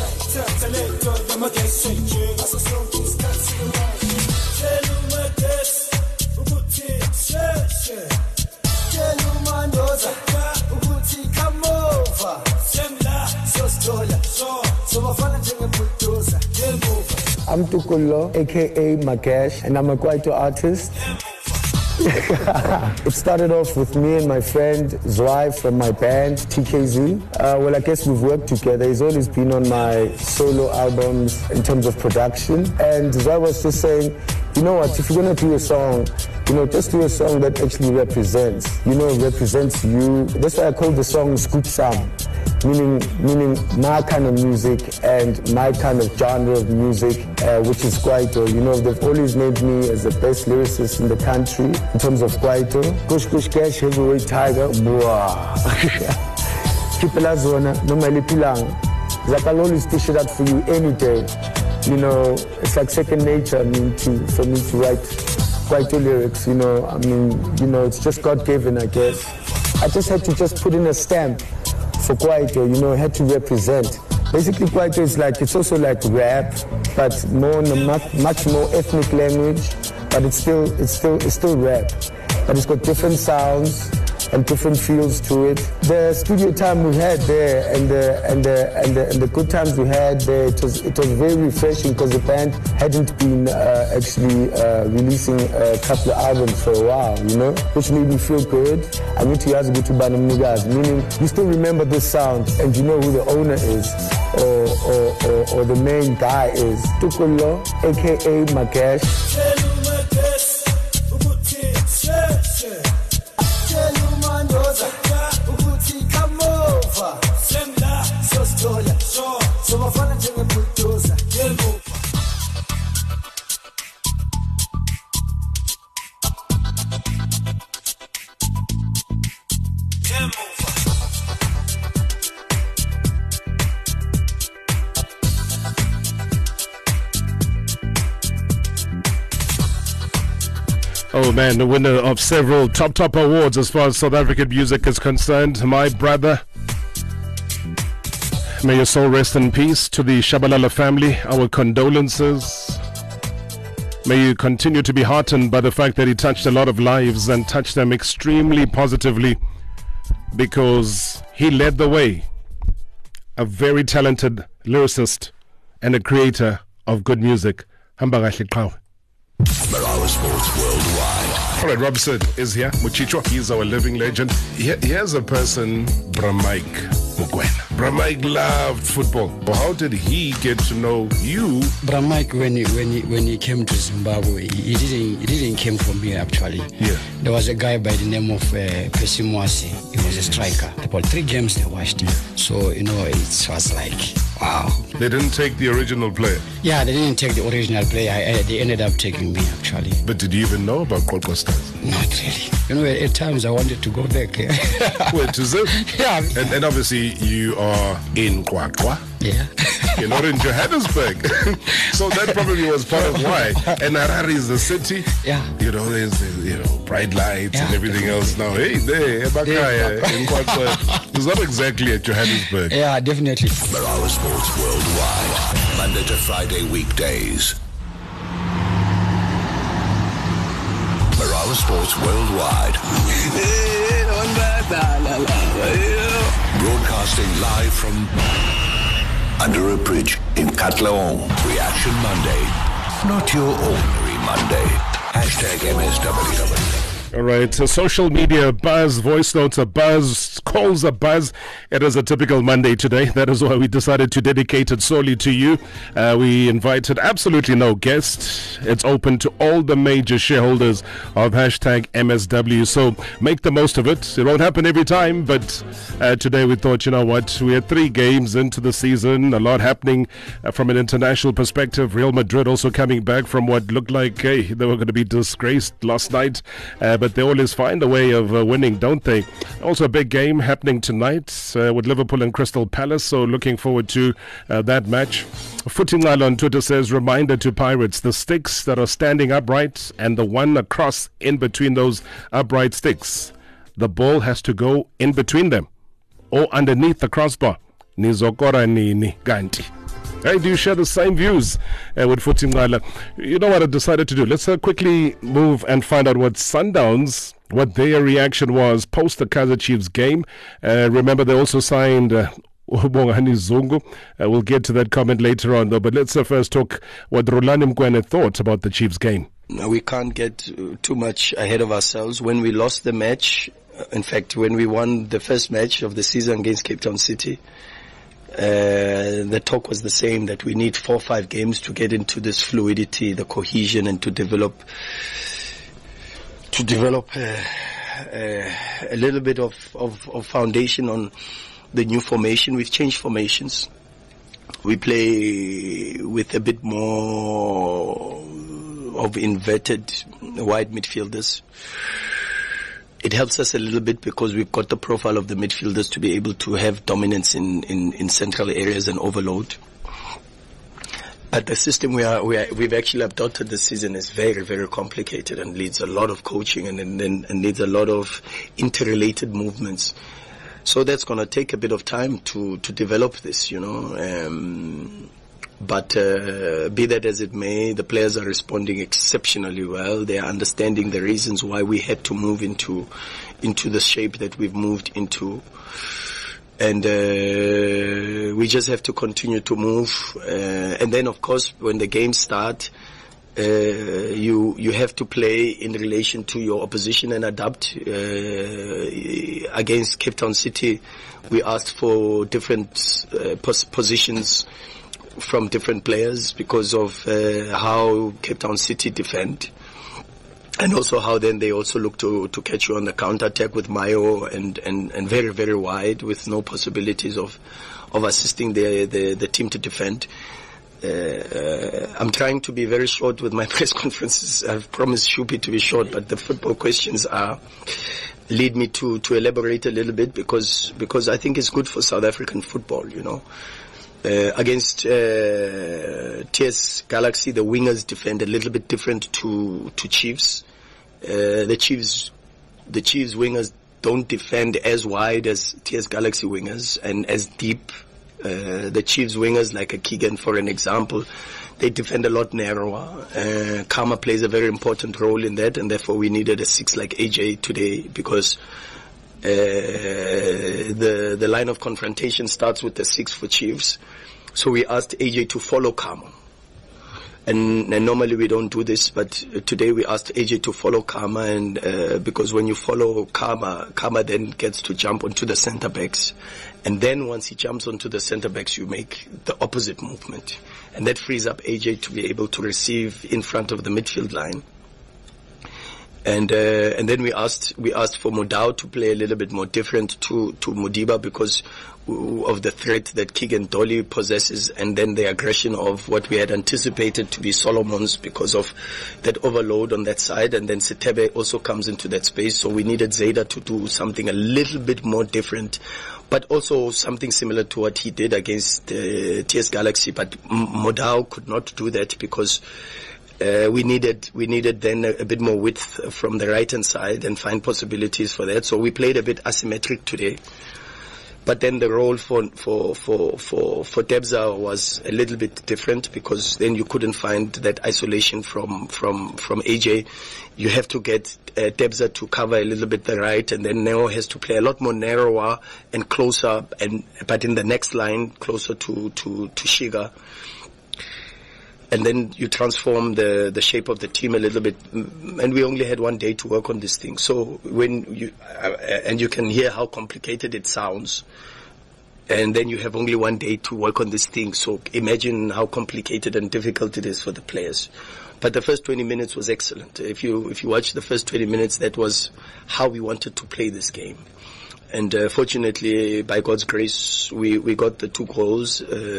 I'm Tukulo, aka Makesh, and I'm a Kwaito artist. It started off with me and my friend Zwei from my band TKZ. I guess we've worked together. He's always been on my solo albums in terms of production. And Zwei was just saying, you know what, if you're going to do a song, just do a song that actually represents you. That's why I call the song Scoop Sam. Meaning my kind of music and my kind of genre of music, which is Kwaito. They've always named me as the best lyricist in the country in terms of Kwaito. Kush Kush Cash, Heavyweight Tiger, boah. Kipela Zona, normally Pilang. Like I'll always dish it out for you any day. It's like second nature for me to write Kwaito lyrics, it's just God-given, I guess. I just had to put in a stamp for Kwaito, had to represent. Basically, Kwaito is it's also like rap, but more in a much more ethnic language. But it's still rap. But it's got different sounds and different feels to it. The studio time we had there and the good times we had there, it was very refreshing because the band hadn't been actually releasing a couple of albums for a while, which made me feel good. I went to Yazi to Banamnigas, meaning you still remember this sound and you know who the owner is or the main guy is. Tukulo, aka Makesh. Oh man, the winner of several top awards as far as South African music is concerned, my brother. May your soul rest in peace. To the Shabalala family, our condolences. May you continue to be heartened by the fact that he touched a lot of lives and touched them extremely positively, because he led the way. A very talented lyricist and a creator of good music. Hambagahle Qhawe. Marawa Sports Worldwide. All right, Robson is here. Muchicho, he's our living legend. Here's a person, Bramike Mokoena. Bramike loved football. How did he get to know you? Bramike, when he came to Zimbabwe, he didn't came from here actually. Yeah. There was a guy by the name of Percy Mwasi. He was a striker. About 3 games they watched him. So, it was like, wow. They didn't take the original player? Yeah, they didn't take the original player. They ended up taking me actually. But did you even know about Kolko Stars? Not really. At times I wanted to go back. Wait, is it? Yeah. And obviously you are in Kwakwa. Yeah. You're not in Johannesburg. So that probably was part of why. And Harare is the city. Yeah. There's bright lights and everything else. Now, hey, there, Ebakaya, in Kwakwa. It's not exactly at Johannesburg. Yeah, definitely. Marawa Sports Worldwide. Monday to Friday weekdays. Marawa Sports Worldwide. Broadcasting live from under a bridge in Katlaong. Reaction Monday. Not your ordinary Monday. #MSWW. All right, so social media buzz, voice notes a buzz, calls a buzz. It is a typical Monday today. That is why we decided to dedicate it solely to you. We invited absolutely no guest. It's open to all the major shareholders of #MSW. So make the most of it. It won't happen every time, but today we thought, you know what, we had 3 games into the season, a lot happening from an international perspective. Real Madrid also coming back from what looked like, hey, they were going to be disgraced last night. But they always find a way of winning, don't they? Also a big game happening tonight with Liverpool and Crystal Palace, so looking forward to that match. Footingala on Twitter says, reminder to Pirates, the sticks that are standing upright and the one across in between those upright sticks, the ball has to go in between them or underneath the crossbar. Nizokora nini ganti. Hey, do you share the same views with Footingala? You know what I decided to do? Let's quickly move and find out what Sundowns, what their reaction was post the Kaizer Chiefs game. Remember, they also signed Bongani Zungu. We'll get to that comment later on, though. But let's first talk what Rulani Mkwene thought about the Chiefs game. We can't get too much ahead of ourselves. When we lost the match, in fact, when we won the first match of the season against Cape Town City, the talk was the same, that we need 4 or 5 games to get into this fluidity, the cohesion, and to develop a little bit of foundation on the new formation. We've changed formations. We play with a bit more of inverted wide midfielders. It helps us a little bit because we've got the profile of the midfielders to be able to have dominance in central areas and overload. But the system we've actually adopted this season is very, very complicated and needs a lot of coaching and needs a lot of interrelated movements. So that's going to take a bit of time to develop this, But be that as it may, the players are responding exceptionally well. They are understanding the reasons why we had to move into the shape that we've moved into. And we just have to continue to move. And then, of course, when the games start, you have to play in relation to your opposition and adapt. Against Cape Town City, we asked for different positions from different players because of how Cape Town City defend, and also how then they also look to catch you on the counter-attack with Mayo and very, very wide with no possibilities of assisting the team to defend. I'm trying to be very short with my press conferences. I've promised Shupi to be short, but the football questions lead me to elaborate a little bit because I think it's good for South African football, Against TS Galaxy, the wingers defend a little bit different to Chiefs. the Chiefs wingers don't defend as wide as TS Galaxy wingers and as deep. The Chiefs wingers, like a Keegan, for an example, they defend a lot narrower. Karma plays a very important role in that, and therefore we needed a 6 like AJ today, because the line of confrontation starts with the 6 for Chiefs. So we asked AJ to follow Karma. And normally we don't do this, but today we asked AJ to follow Karma, and because when you follow Karma then gets to jump onto the center backs, and then once he jumps onto the center backs, you make the opposite movement, and that frees up AJ to be able to receive in front of the midfield line. And then we asked for Modao to play a little bit more different to Modiba, because of the threat that Keegan Dolly possesses, and then the aggression of what we had anticipated to be Solomon's because of that overload on that side, and then Setebe also comes into that space. So we needed Zayda to do something a little bit more different, but also something similar to what he did against TS Galaxy. But Modao could not do that because we needed then a bit more width from the right hand side and find possibilities for that. So we played a bit asymmetric today. But then the role for Debza was a little bit different, because then you couldn't find that isolation from AJ. You have to get Debza to cover a little bit the right, and then Neo has to play a lot more narrower and closer, but in the next line closer to Shiga. And then you transform the shape of the team a little bit, and we only had one day to work on this thing. So when you and you can hear how complicated it sounds, and then you have only one day to work on this thing. So imagine how complicated and difficult it is for the players. But the first 20 minutes was excellent. If you watch the first 20 minutes, that was how we wanted to play this game. And fortunately, by God's grace, we got the 2 goals,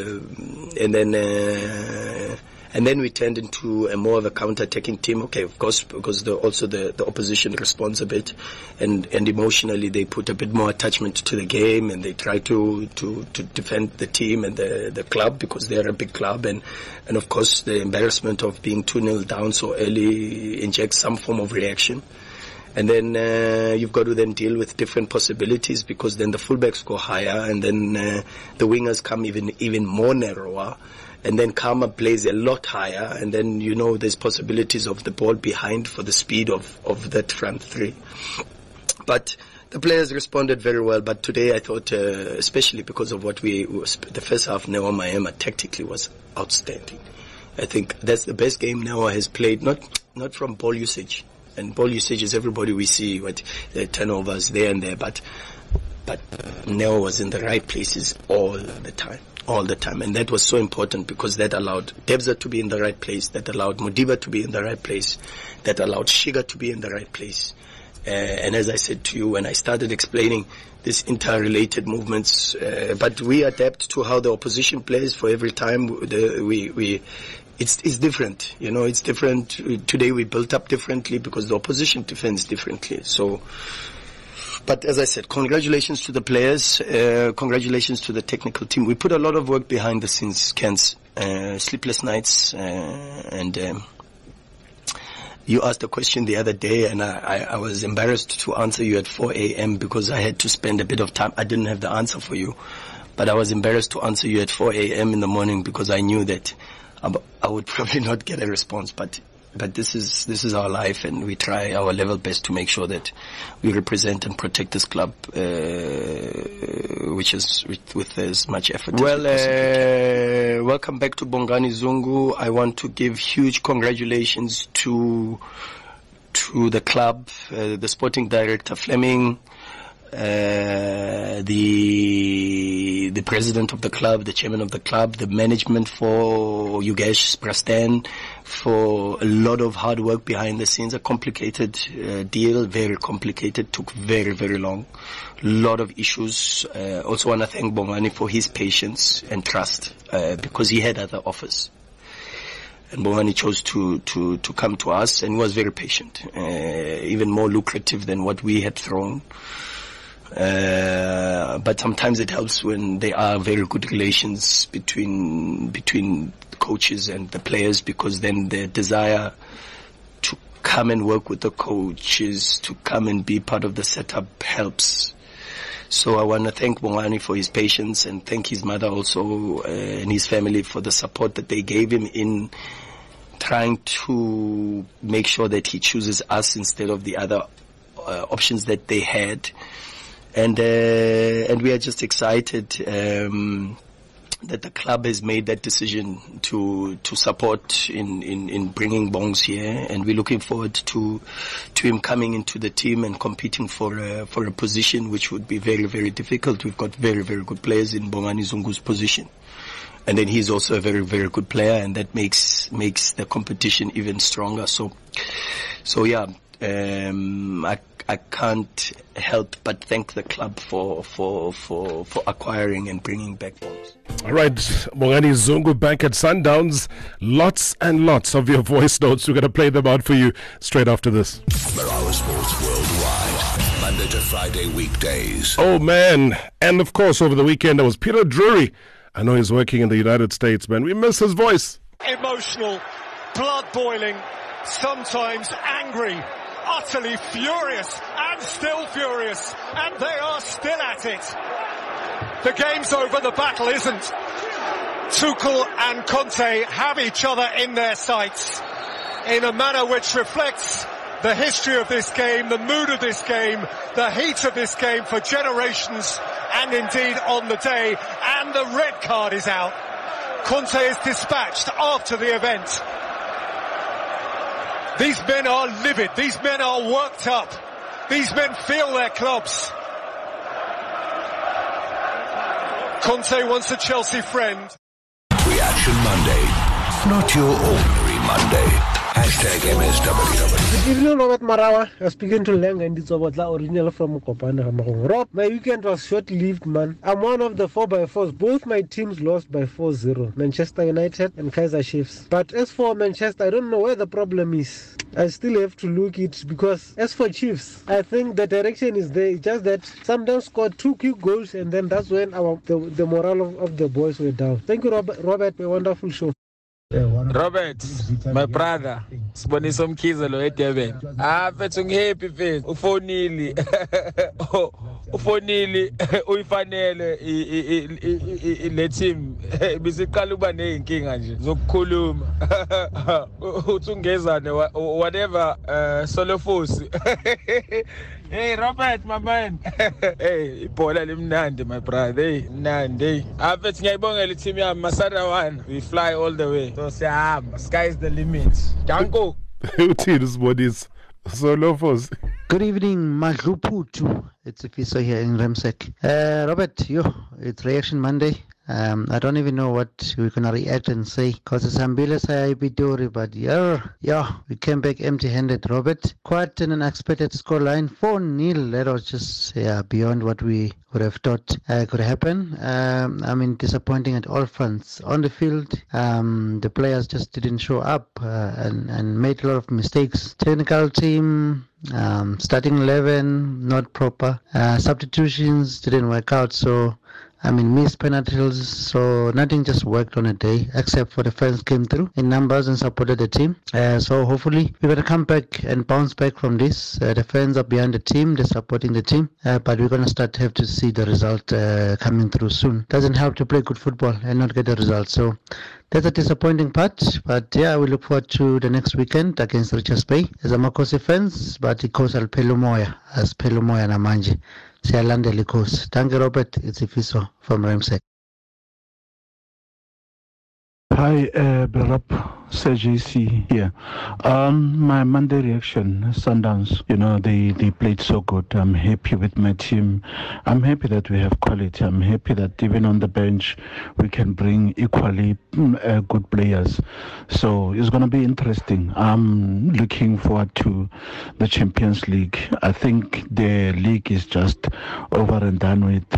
and then we turned into a more of a counter-attacking team. Okay, of course, because the opposition responds a bit, and emotionally they put a bit more attachment to the game, and they try to defend the team and the club, because they are a big club, and of course the embarrassment of being 2-0 down so early injects some form of reaction. And then you've got to then deal with different possibilities, because then the fullbacks go higher, and then the wingers come even more narrower, and then Karma plays a lot higher, and then there's possibilities of the ball behind for the speed of that front 3. But the players responded very well. But today I thought, especially because of what the first half, Neo Mahema tactically was outstanding. I think that's the best game Neo has played, not from ball usage. And ball usage is everybody we see, what the turnovers there and there, but Neo was in the right places all the time. And that was so important, because that allowed Debza to be in the right place, that allowed Modiba to be in the right place, that allowed Shiga to be in the right place. And as I said to you when I started explaining these interrelated movements, but we adapt to how the opposition plays for every time. It's different, it's different. Today we built up differently because the opposition defends differently. So, but as I said, congratulations to the players, congratulations to the technical team. We put a lot of work behind the scenes, Kens, sleepless nights, and you asked a question the other day, and I was embarrassed to answer you at 4 a.m. because I had to spend a bit of time. I didn't have the answer for you, but I was embarrassed to answer you at 4 a.m. in the morning, because I knew that I would probably not get a response, but this is our life, and we try our level best to make sure that we represent and protect this club, which is with as much effort. Well, welcome back to Bongani Zungu. I want to give huge congratulations to the club, the sporting director Fleming, the president of the club, the chairman of the club, the management, for Yogesh Prastan, for a lot of hard work behind the scenes. A complicated deal, very complicated, took very, very long. A lot of issues. Also want to thank Bongani for his patience and trust, because he had other offers. And Bongani chose to come to us, and he was very patient, even more lucrative than what we had thrown. But sometimes it helps when there are very good relations between coaches and the players, because then the desire to come and work with the coaches, to come and be part of the setup helps. So I want to thank Bongani for his patience and thank his mother also and his family for the support that they gave him in trying to make sure that he chooses us instead of the other options that they had. And we are just excited that the club has made that decision to support in bringing Bongs here, and we're looking forward to him coming into the team and competing for a position which would be very, very difficult. We've got very, very good players in Bongani Zungu's position, and then he's also a very, very good player, and that makes the competition even stronger. So yeah, I can't help but thank the club for acquiring and bringing back Bongs. All right, Bongani Zungu back at Sundowns. Lots and lots of your voice notes. We're going to play them out for you straight after this. Marawa Sports Worldwide, Monday to Friday weekdays. Oh, man. And, of course, over the weekend, there was Peter Drury. I know he's working in the United States, man. We miss his voice. Emotional, blood-boiling, sometimes angry, utterly furious, and still furious, and they are still at it. The game's over, the battle isn't. Tuchel and Conte have each other in their sights in a manner which reflects the history of this game, the mood of this game, the heat of this game for generations, and indeed on the day, and the red card is out. Conte is dispatched after the event. These men are livid, these men are worked up, these men feel their clubs. Conte wants a Chelsea friend. Reaction Monday, not your ordinary Monday. #MSW. Good evening, Robert Marawa. I was speaking to Leng and it's about the original from Kopana. Rob, my weekend was short-lived, man. I'm one of the 4x4s. Both my teams lost by 4-0. Manchester United and Kaizer Chiefs. But as for Manchester, I don't know where the problem is. I still have to look it because as for Chiefs, I think the direction is there. It's just that Sundowns scored 2 quick goals and then that's when the morale of the boys were down. Thank you, Robert. A wonderful show. Robert, my brother, Siboniso Mkhize lo eDurban. Mfethu ngihappy mfethu. Ufonile uyifanele le team bisiqala ukuba nezinkinga nje zokukhuluma. Uthi ungezane whatever Solofosi. Hey Robert, my man. Hey, ibhola limnandi my brother. Hey, mnandi. Mfethu ngiyayibongela team yami Masada 1. We fly all the way. So siyahamba. Sky's the limit. Danko. Uthini sibonisa? Solofos. Good evening, Madluputu. It's Fiso here in Remsek. Robert, it's Reaction Monday. I don't even know what we're going to react and say because it's Ambile Sayabidori, but yeah, we came back empty-handed, Robert. Quite an unexpected scoreline, 4-0. That was just beyond what we would have thought could happen. Disappointing at all fronts. On the field, the players just didn't show up and made a lot of mistakes. Technical team, starting 11, not proper. Substitutions didn't work out, so missed penalties, so nothing just worked on a day except for the fans came through in numbers and supported the team. So hopefully we're going to come back and bounce back from this. The fans are behind the team, they're supporting the team, but we're going to have to see the result coming through soon. Doesn't help to play good football and not get the result. So that's a disappointing part, but yeah, we look forward to the next weekend against Richards Bay as a Makosi fans, but it goes al Pelumoya as Pelumoya Namanje. Siyalandela ikhosi. Thank you, Robert. It's Ifiso from Remsek. Hi, Berap, JC here. My Monday reaction, Sundowns, they played so good. I'm happy with my team. I'm happy that we have quality. I'm happy that even on the bench, we can bring equally good players. So it's going to be interesting. I'm looking forward to the Champions League. I think the league is just over and done with.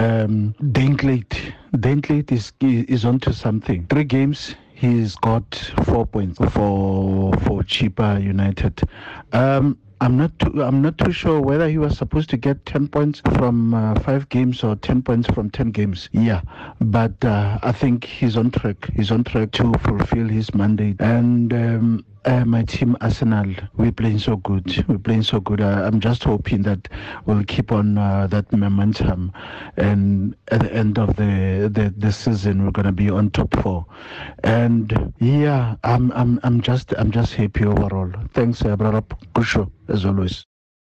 Dinklage is onto something. 3 games, he's got 4 points for Chippa United. I'm not too sure whether he was supposed to get 10 points from 5 games or 10 points from 10 games. Yeah, but I think he's on track. He's on track to fulfill his mandate. And my team Arsenal, we're playing so good. I'm just hoping that we'll keep on that momentum, and at the end of the season, we're gonna be on top 4. And yeah, I'm just happy overall. Thanks, brother. Good show as always.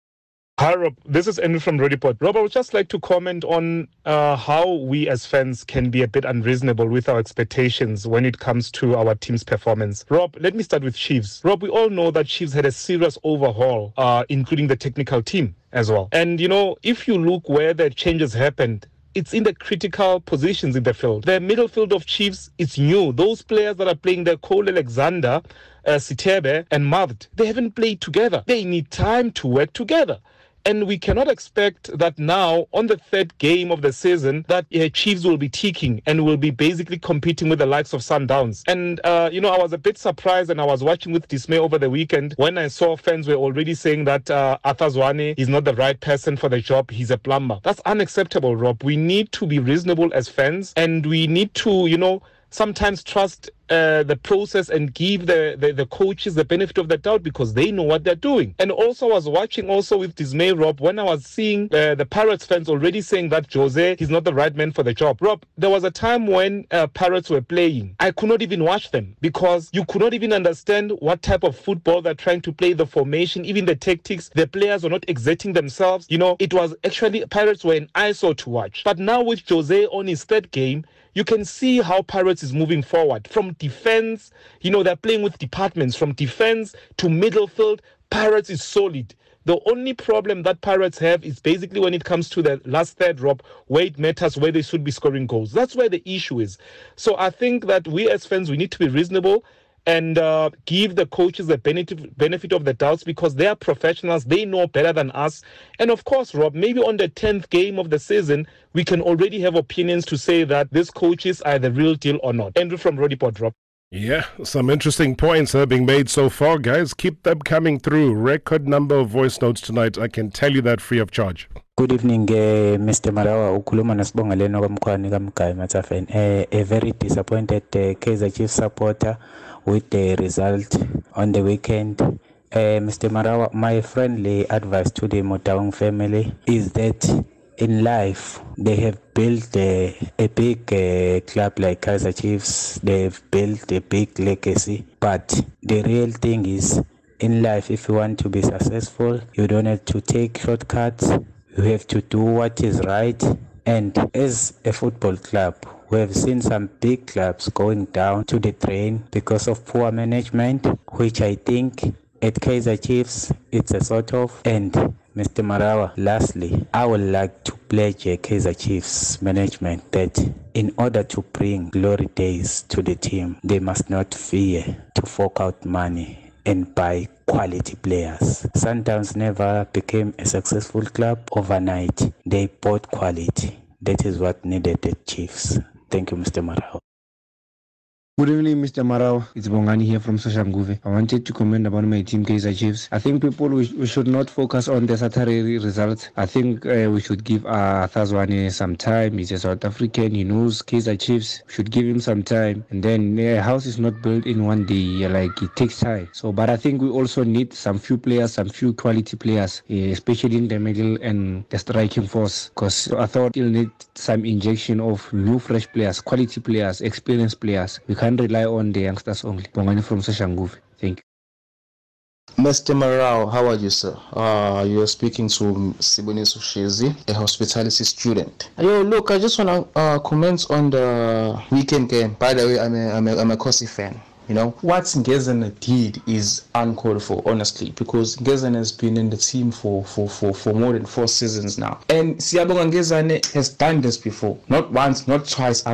Hi, Rob. This is Andrew from Rodiport. Rob, I would just like to comment on how we as fans can be a bit unreasonable with our expectations when it comes to our team's performance. Rob, let me start with Chiefs. Rob, we all know that Chiefs had a serious overhaul, including the technical team as well. And, if you look where the changes happened, it's in the critical positions in the field. The middle field of Chiefs is new. Those players that are playing there, Cole Alexander, Sitebe, and Mavd, they haven't played together. They need time to work together. And we cannot expect that now, on the 3rd game of the season, that Chiefs will be ticking and will be basically competing with the likes of Sundowns. And, I was a bit surprised, and I was watching with dismay over the weekend when I saw fans were already saying that Arthur Zwane is not the right person for the job. He's a plumber. That's unacceptable, Rob. We need to be reasonable as fans, and we need to, sometimes trust the process and give the coaches the benefit of the doubt, because they know what they're doing. And also, I was watching also with dismay, Rob, when I was seeing the Pirates fans already saying that Jose is not the right man for the job. Rob, there was a time when Pirates were playing. I could not even watch them because you could not even understand what type of football they're trying to play, the formation, even the tactics. The players were not exerting themselves. It was actually, Pirates were an eyesore to watch. But now with Jose on his 3rd game, you can see how Pirates is moving forward. From defense, they're playing with departments. From defense to middle field, Pirates is solid. The only problem that Pirates have is basically when it comes to the last third, Rob, where it matters, where they should be scoring goals. That's where the issue is. So I think that we as fans, we need to be reasonable and give the coaches the benefit of the doubts, because they are professionals. They know better than us. And of course, Rob, maybe on the 10th game of the season, we can already have opinions to say that these coaches are the real deal or not. Andrew from Rodiport, Rob. Yeah, some interesting points are being made so far, guys. Keep them coming through. Record number of voice notes tonight. I can tell you that free of charge. Good evening, Mr. Marawa. Ukuluma nasibonga leno kamkhwani kamgai Matsafen. A very disappointed Kaizer Chiefs supporter with the result on the weekend. Mr. Marawa, my friendly advice to the Motaung family is that in life they have built a big club like Kaizer Chiefs. They've built a big legacy. But the real thing is, in life, if you want to be successful, you don't have to take shortcuts. You have to do what is right. And as a football club, we have seen some big clubs going down to the drain because of poor management, which I think at Kaizer Chiefs, it's a sort of end. Mr. Marawa, lastly, I would like to pledge Kaizer Chiefs management that in order to bring glory days to the team, they must not fear to fork out money and buy quality players. Sundowns never became a successful club overnight. They bought quality. That is what needed at Chiefs. Thank you, Mr. Marawa. Good evening, Mr. Marau. It's Bongani here from Soshanguve. I wanted to comment about my team, Kaizer Chiefs. I think we should not focus on the Saturday results. I think we should give Arthur Zwane some time. He's a South African. He knows Kaizer Chiefs. We should give him some time. And then a house is not built in one day. Like, it takes time. But I think we also need some few quality players, especially in the middle and the striking force. Because I thought you'll need some injection of new, fresh players, quality players, experienced players. We can't rely on the youngsters only. Bongani from Soshanguve. Thank you. Mr. Marau, how are you, sir? You're speaking to Siboni Sushezi, a hospitality student. Look, I just want to comment on the weekend game. By the way, I'm a Kosi fan. What Ngezana did is uncalled for, honestly, because Ngezana has been in the team for more than 4 seasons now. And Siyabonga Ngezane has done this before. Not once, not twice.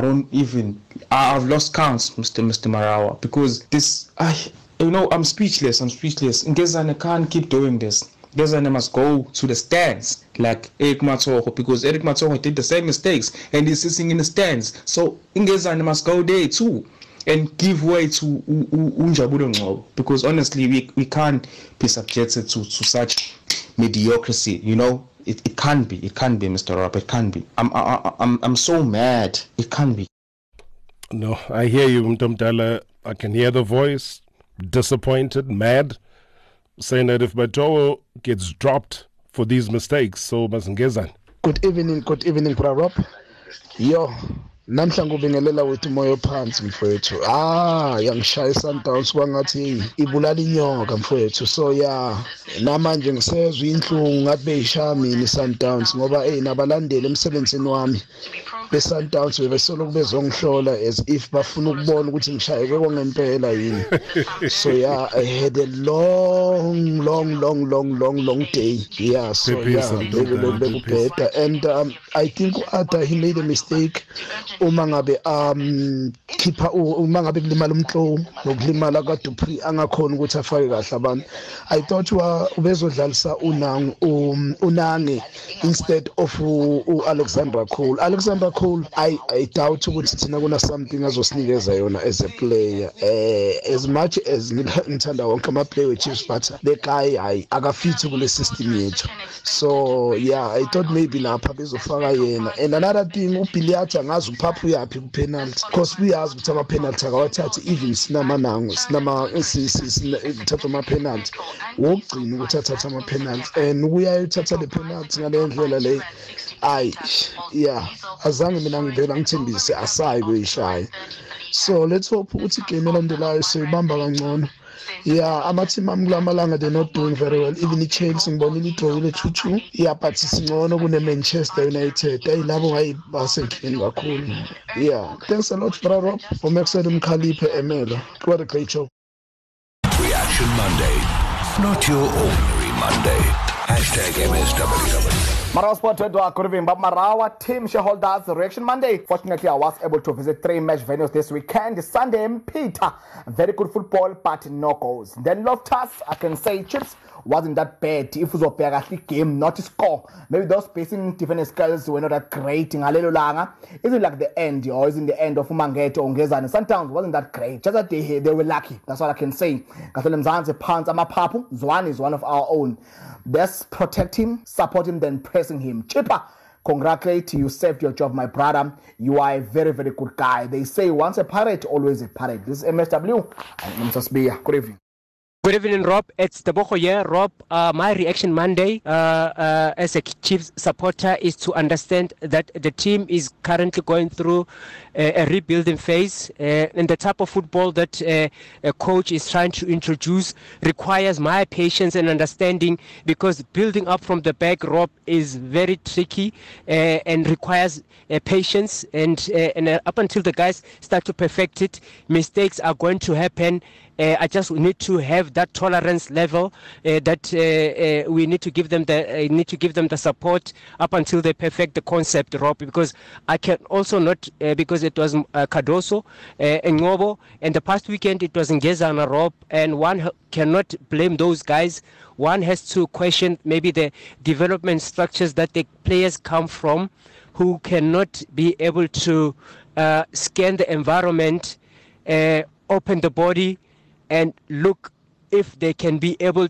I've lost counts, Mr. Marawa, because this, I'm speechless. Ngezane can't keep doing this. Ngezane must go to the stands like Eric Matsoho, because Eric Matsoho did the same mistakes and he's sitting in the stands. So Ngezane must go there too. and give way to Unjabulo Ngcobo, because honestly we can't be subjected to such mediocrity. You know, it can't be, Mr. Rob, it can't be. I'm so mad. It can't be. No, I hear you, Mtomdala. I can hear the voice, disappointed, mad, saying that if Batowo gets dropped for these mistakes, so Masingezan. Good evening, Bra Rob. Yo, namhlanje ubingelela wethu moyo phansi mfowethu. Yangishaya Sundowns kwangathi ibulala inyoka mfowethu. So yeah, namanje ngisezwe inhlungu ngathi beyishaya mina Sundowns ngoba nabalandeli emsebenzini wami beSundowns bebesolo bezongihlola as if bafuna ukubona ukuthi ngishayeke kwangempela yini. So yeah, I had a long day. Yeah, so yeah, better. And I think Uata, he made a mistake. Uma ngabe keeper uma ngabe kulimala umhlo nokulimala kaDupree angakhona ukuthi afake kahle abantu. I thought ubezodlalisa Unange instead of Alexander Cole. Alexander Cole, I doubt ukuthi thina kuna something azosinikeza yona as a player. As much as ngithanda wonke ama player with Chiefs, but the guy akafithi kule system yethu. So yeah, I thought maybe lapha bezofaka yena. And another thing, uBilliard angazi uphaphu yaphi ku penalty, because uyazi ukuthi ama penalty akawathathi even sinamanango sithatha ama penalty wogcina ukuthi athatha ama penalty, and uyayithatha le penalty ngale ndlela le. Yeah, azange mina ngivela ngithembise asayi kuyishaya. So let's hope ukuthi game elandelayo siyibamba kangcono. Yeah, ama-team amkulamalanga, they're not doing very well. Even iChelsea ngibonile idrawile 2-2. Yeah, but singcono kune-Manchester United. Ayilabo ngayibasenkini kakhulu. Yeah, thanks a lot, Bra Rob, for Maxwell Mkhaliphe Emelo. What a great show. Reaction Monday, not your ordinary Monday. #MSW. Marawa Sport Wedwa Kuruvimba Marawa Team Shareholders Reaction Monday. Fortunately, I was able to visit 3 match venues this weekend. Sunday in Peter, very good football, but no goals. Then Loftus, I can say Chips wasn't that bad. If it was a game, not to score. Maybe those pacing defense skills were not that great. In Alelulanga, is it like the end, or is it the end of Umangeto Ongeza and Sundowns wasn't that great. Just that they were lucky. That's all I can say. Kasolem Zanze Pants Amapapu, Zwan is one of our own. Best protect him, support him, then pressing him. Chipper, congratulate you, saved your job, my brother. You are a very, very good guy. They say once a pirate, always a pirate. This is MSW. I'm Mr. Sbia. Good evening. Good evening, Rob. It's the Boko here. Rob, my reaction Monday as a Chiefs supporter is to understand that the team is currently going through a rebuilding phase, and the type of football that a coach is trying to introduce requires my patience and understanding, because building up from the back, Rob, is very tricky and requires patience, and up until the guys start to perfect it, mistakes are going to happen. I just need to have that tolerance level that we need to give them the support up until they perfect the concept, Rob. Because I can also not because it was Cardoso and Ngcobo, and the past weekend it was Ngezana, Rob, and one cannot blame those guys. One has to question maybe the development structures that the players come from, who cannot be able to scan the environment, open the body, and look if they can be able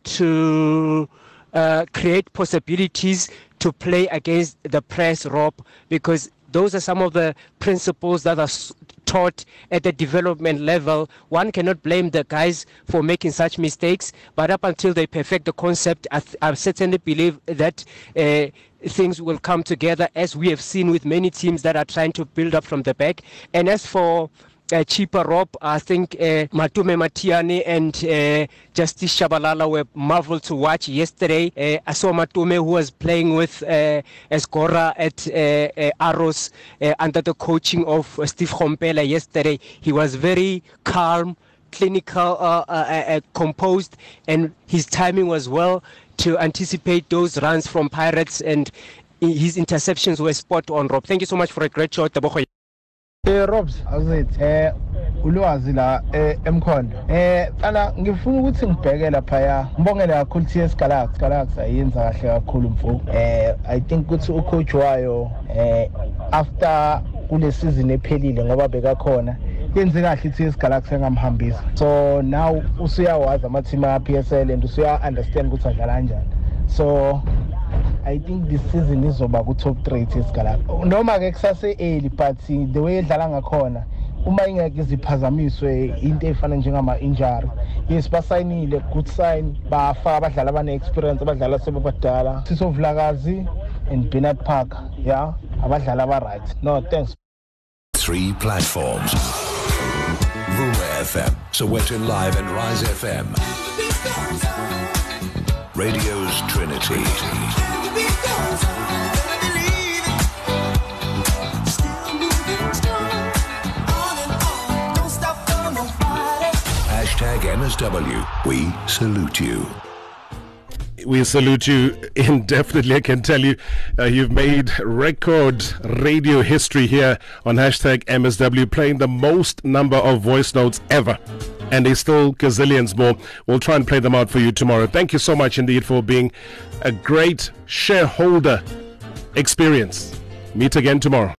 to create possibilities to play against the press, Rob, because those are some of the principles that are taught at the development level. One cannot blame the guys for making such mistakes, but up until they perfect the concept, I certainly believe that things will come together, as we have seen with many teams that are trying to build up from the back. And as for cheaper, Rob, I think Matume Matiane and Justice Shabalala were marvel to watch yesterday. I saw Matume, who was playing with Escora at Arrows under the coaching of Steve Khompela yesterday. He was very calm, clinical, composed, and his timing was well to anticipate those runs from Pirates, and his interceptions were spot on, Rob. Thank you so much for a great show. Robs, azithi ulwazi la emkhondo ana ngifuna ukuthi ngibheke lapha ngibongela kakhulu TS Galaxy ayenza kahle kakhulu mfo. I think ukuthi ucoach wayo after kule season ephelile ngoba bekakhona yenze kahle ithi isigalaxy engamhambisa. So now usuyawazi ama-team a-PSL and usuya-understand ukuthi adlala kanjani. So I think this season izoba ku-top 3 isigalaxy. Noma-ke kusase-early but the way edlala ngakhona uma ingeke ziphazamiswe into efana njengama-injury. Yes, basayinile, good sign, bafaka abadlali abane-experience, abadlali sebebadala. Siso Vilakazi and Bernard Parker, yeah, abadlali aba-right. No, thanks. 3 platforms. Rumor FM, Soweto Live and Rise FM. Radio's Trinity. #MSW. We salute you. We salute you indefinitely. I can tell you, you've made record radio history here on #MSW, playing the most number of voice notes ever. And there's still gazillions more. We'll try and play them out for you tomorrow. Thank you so much indeed for being a great shareholder experience. Meet again tomorrow.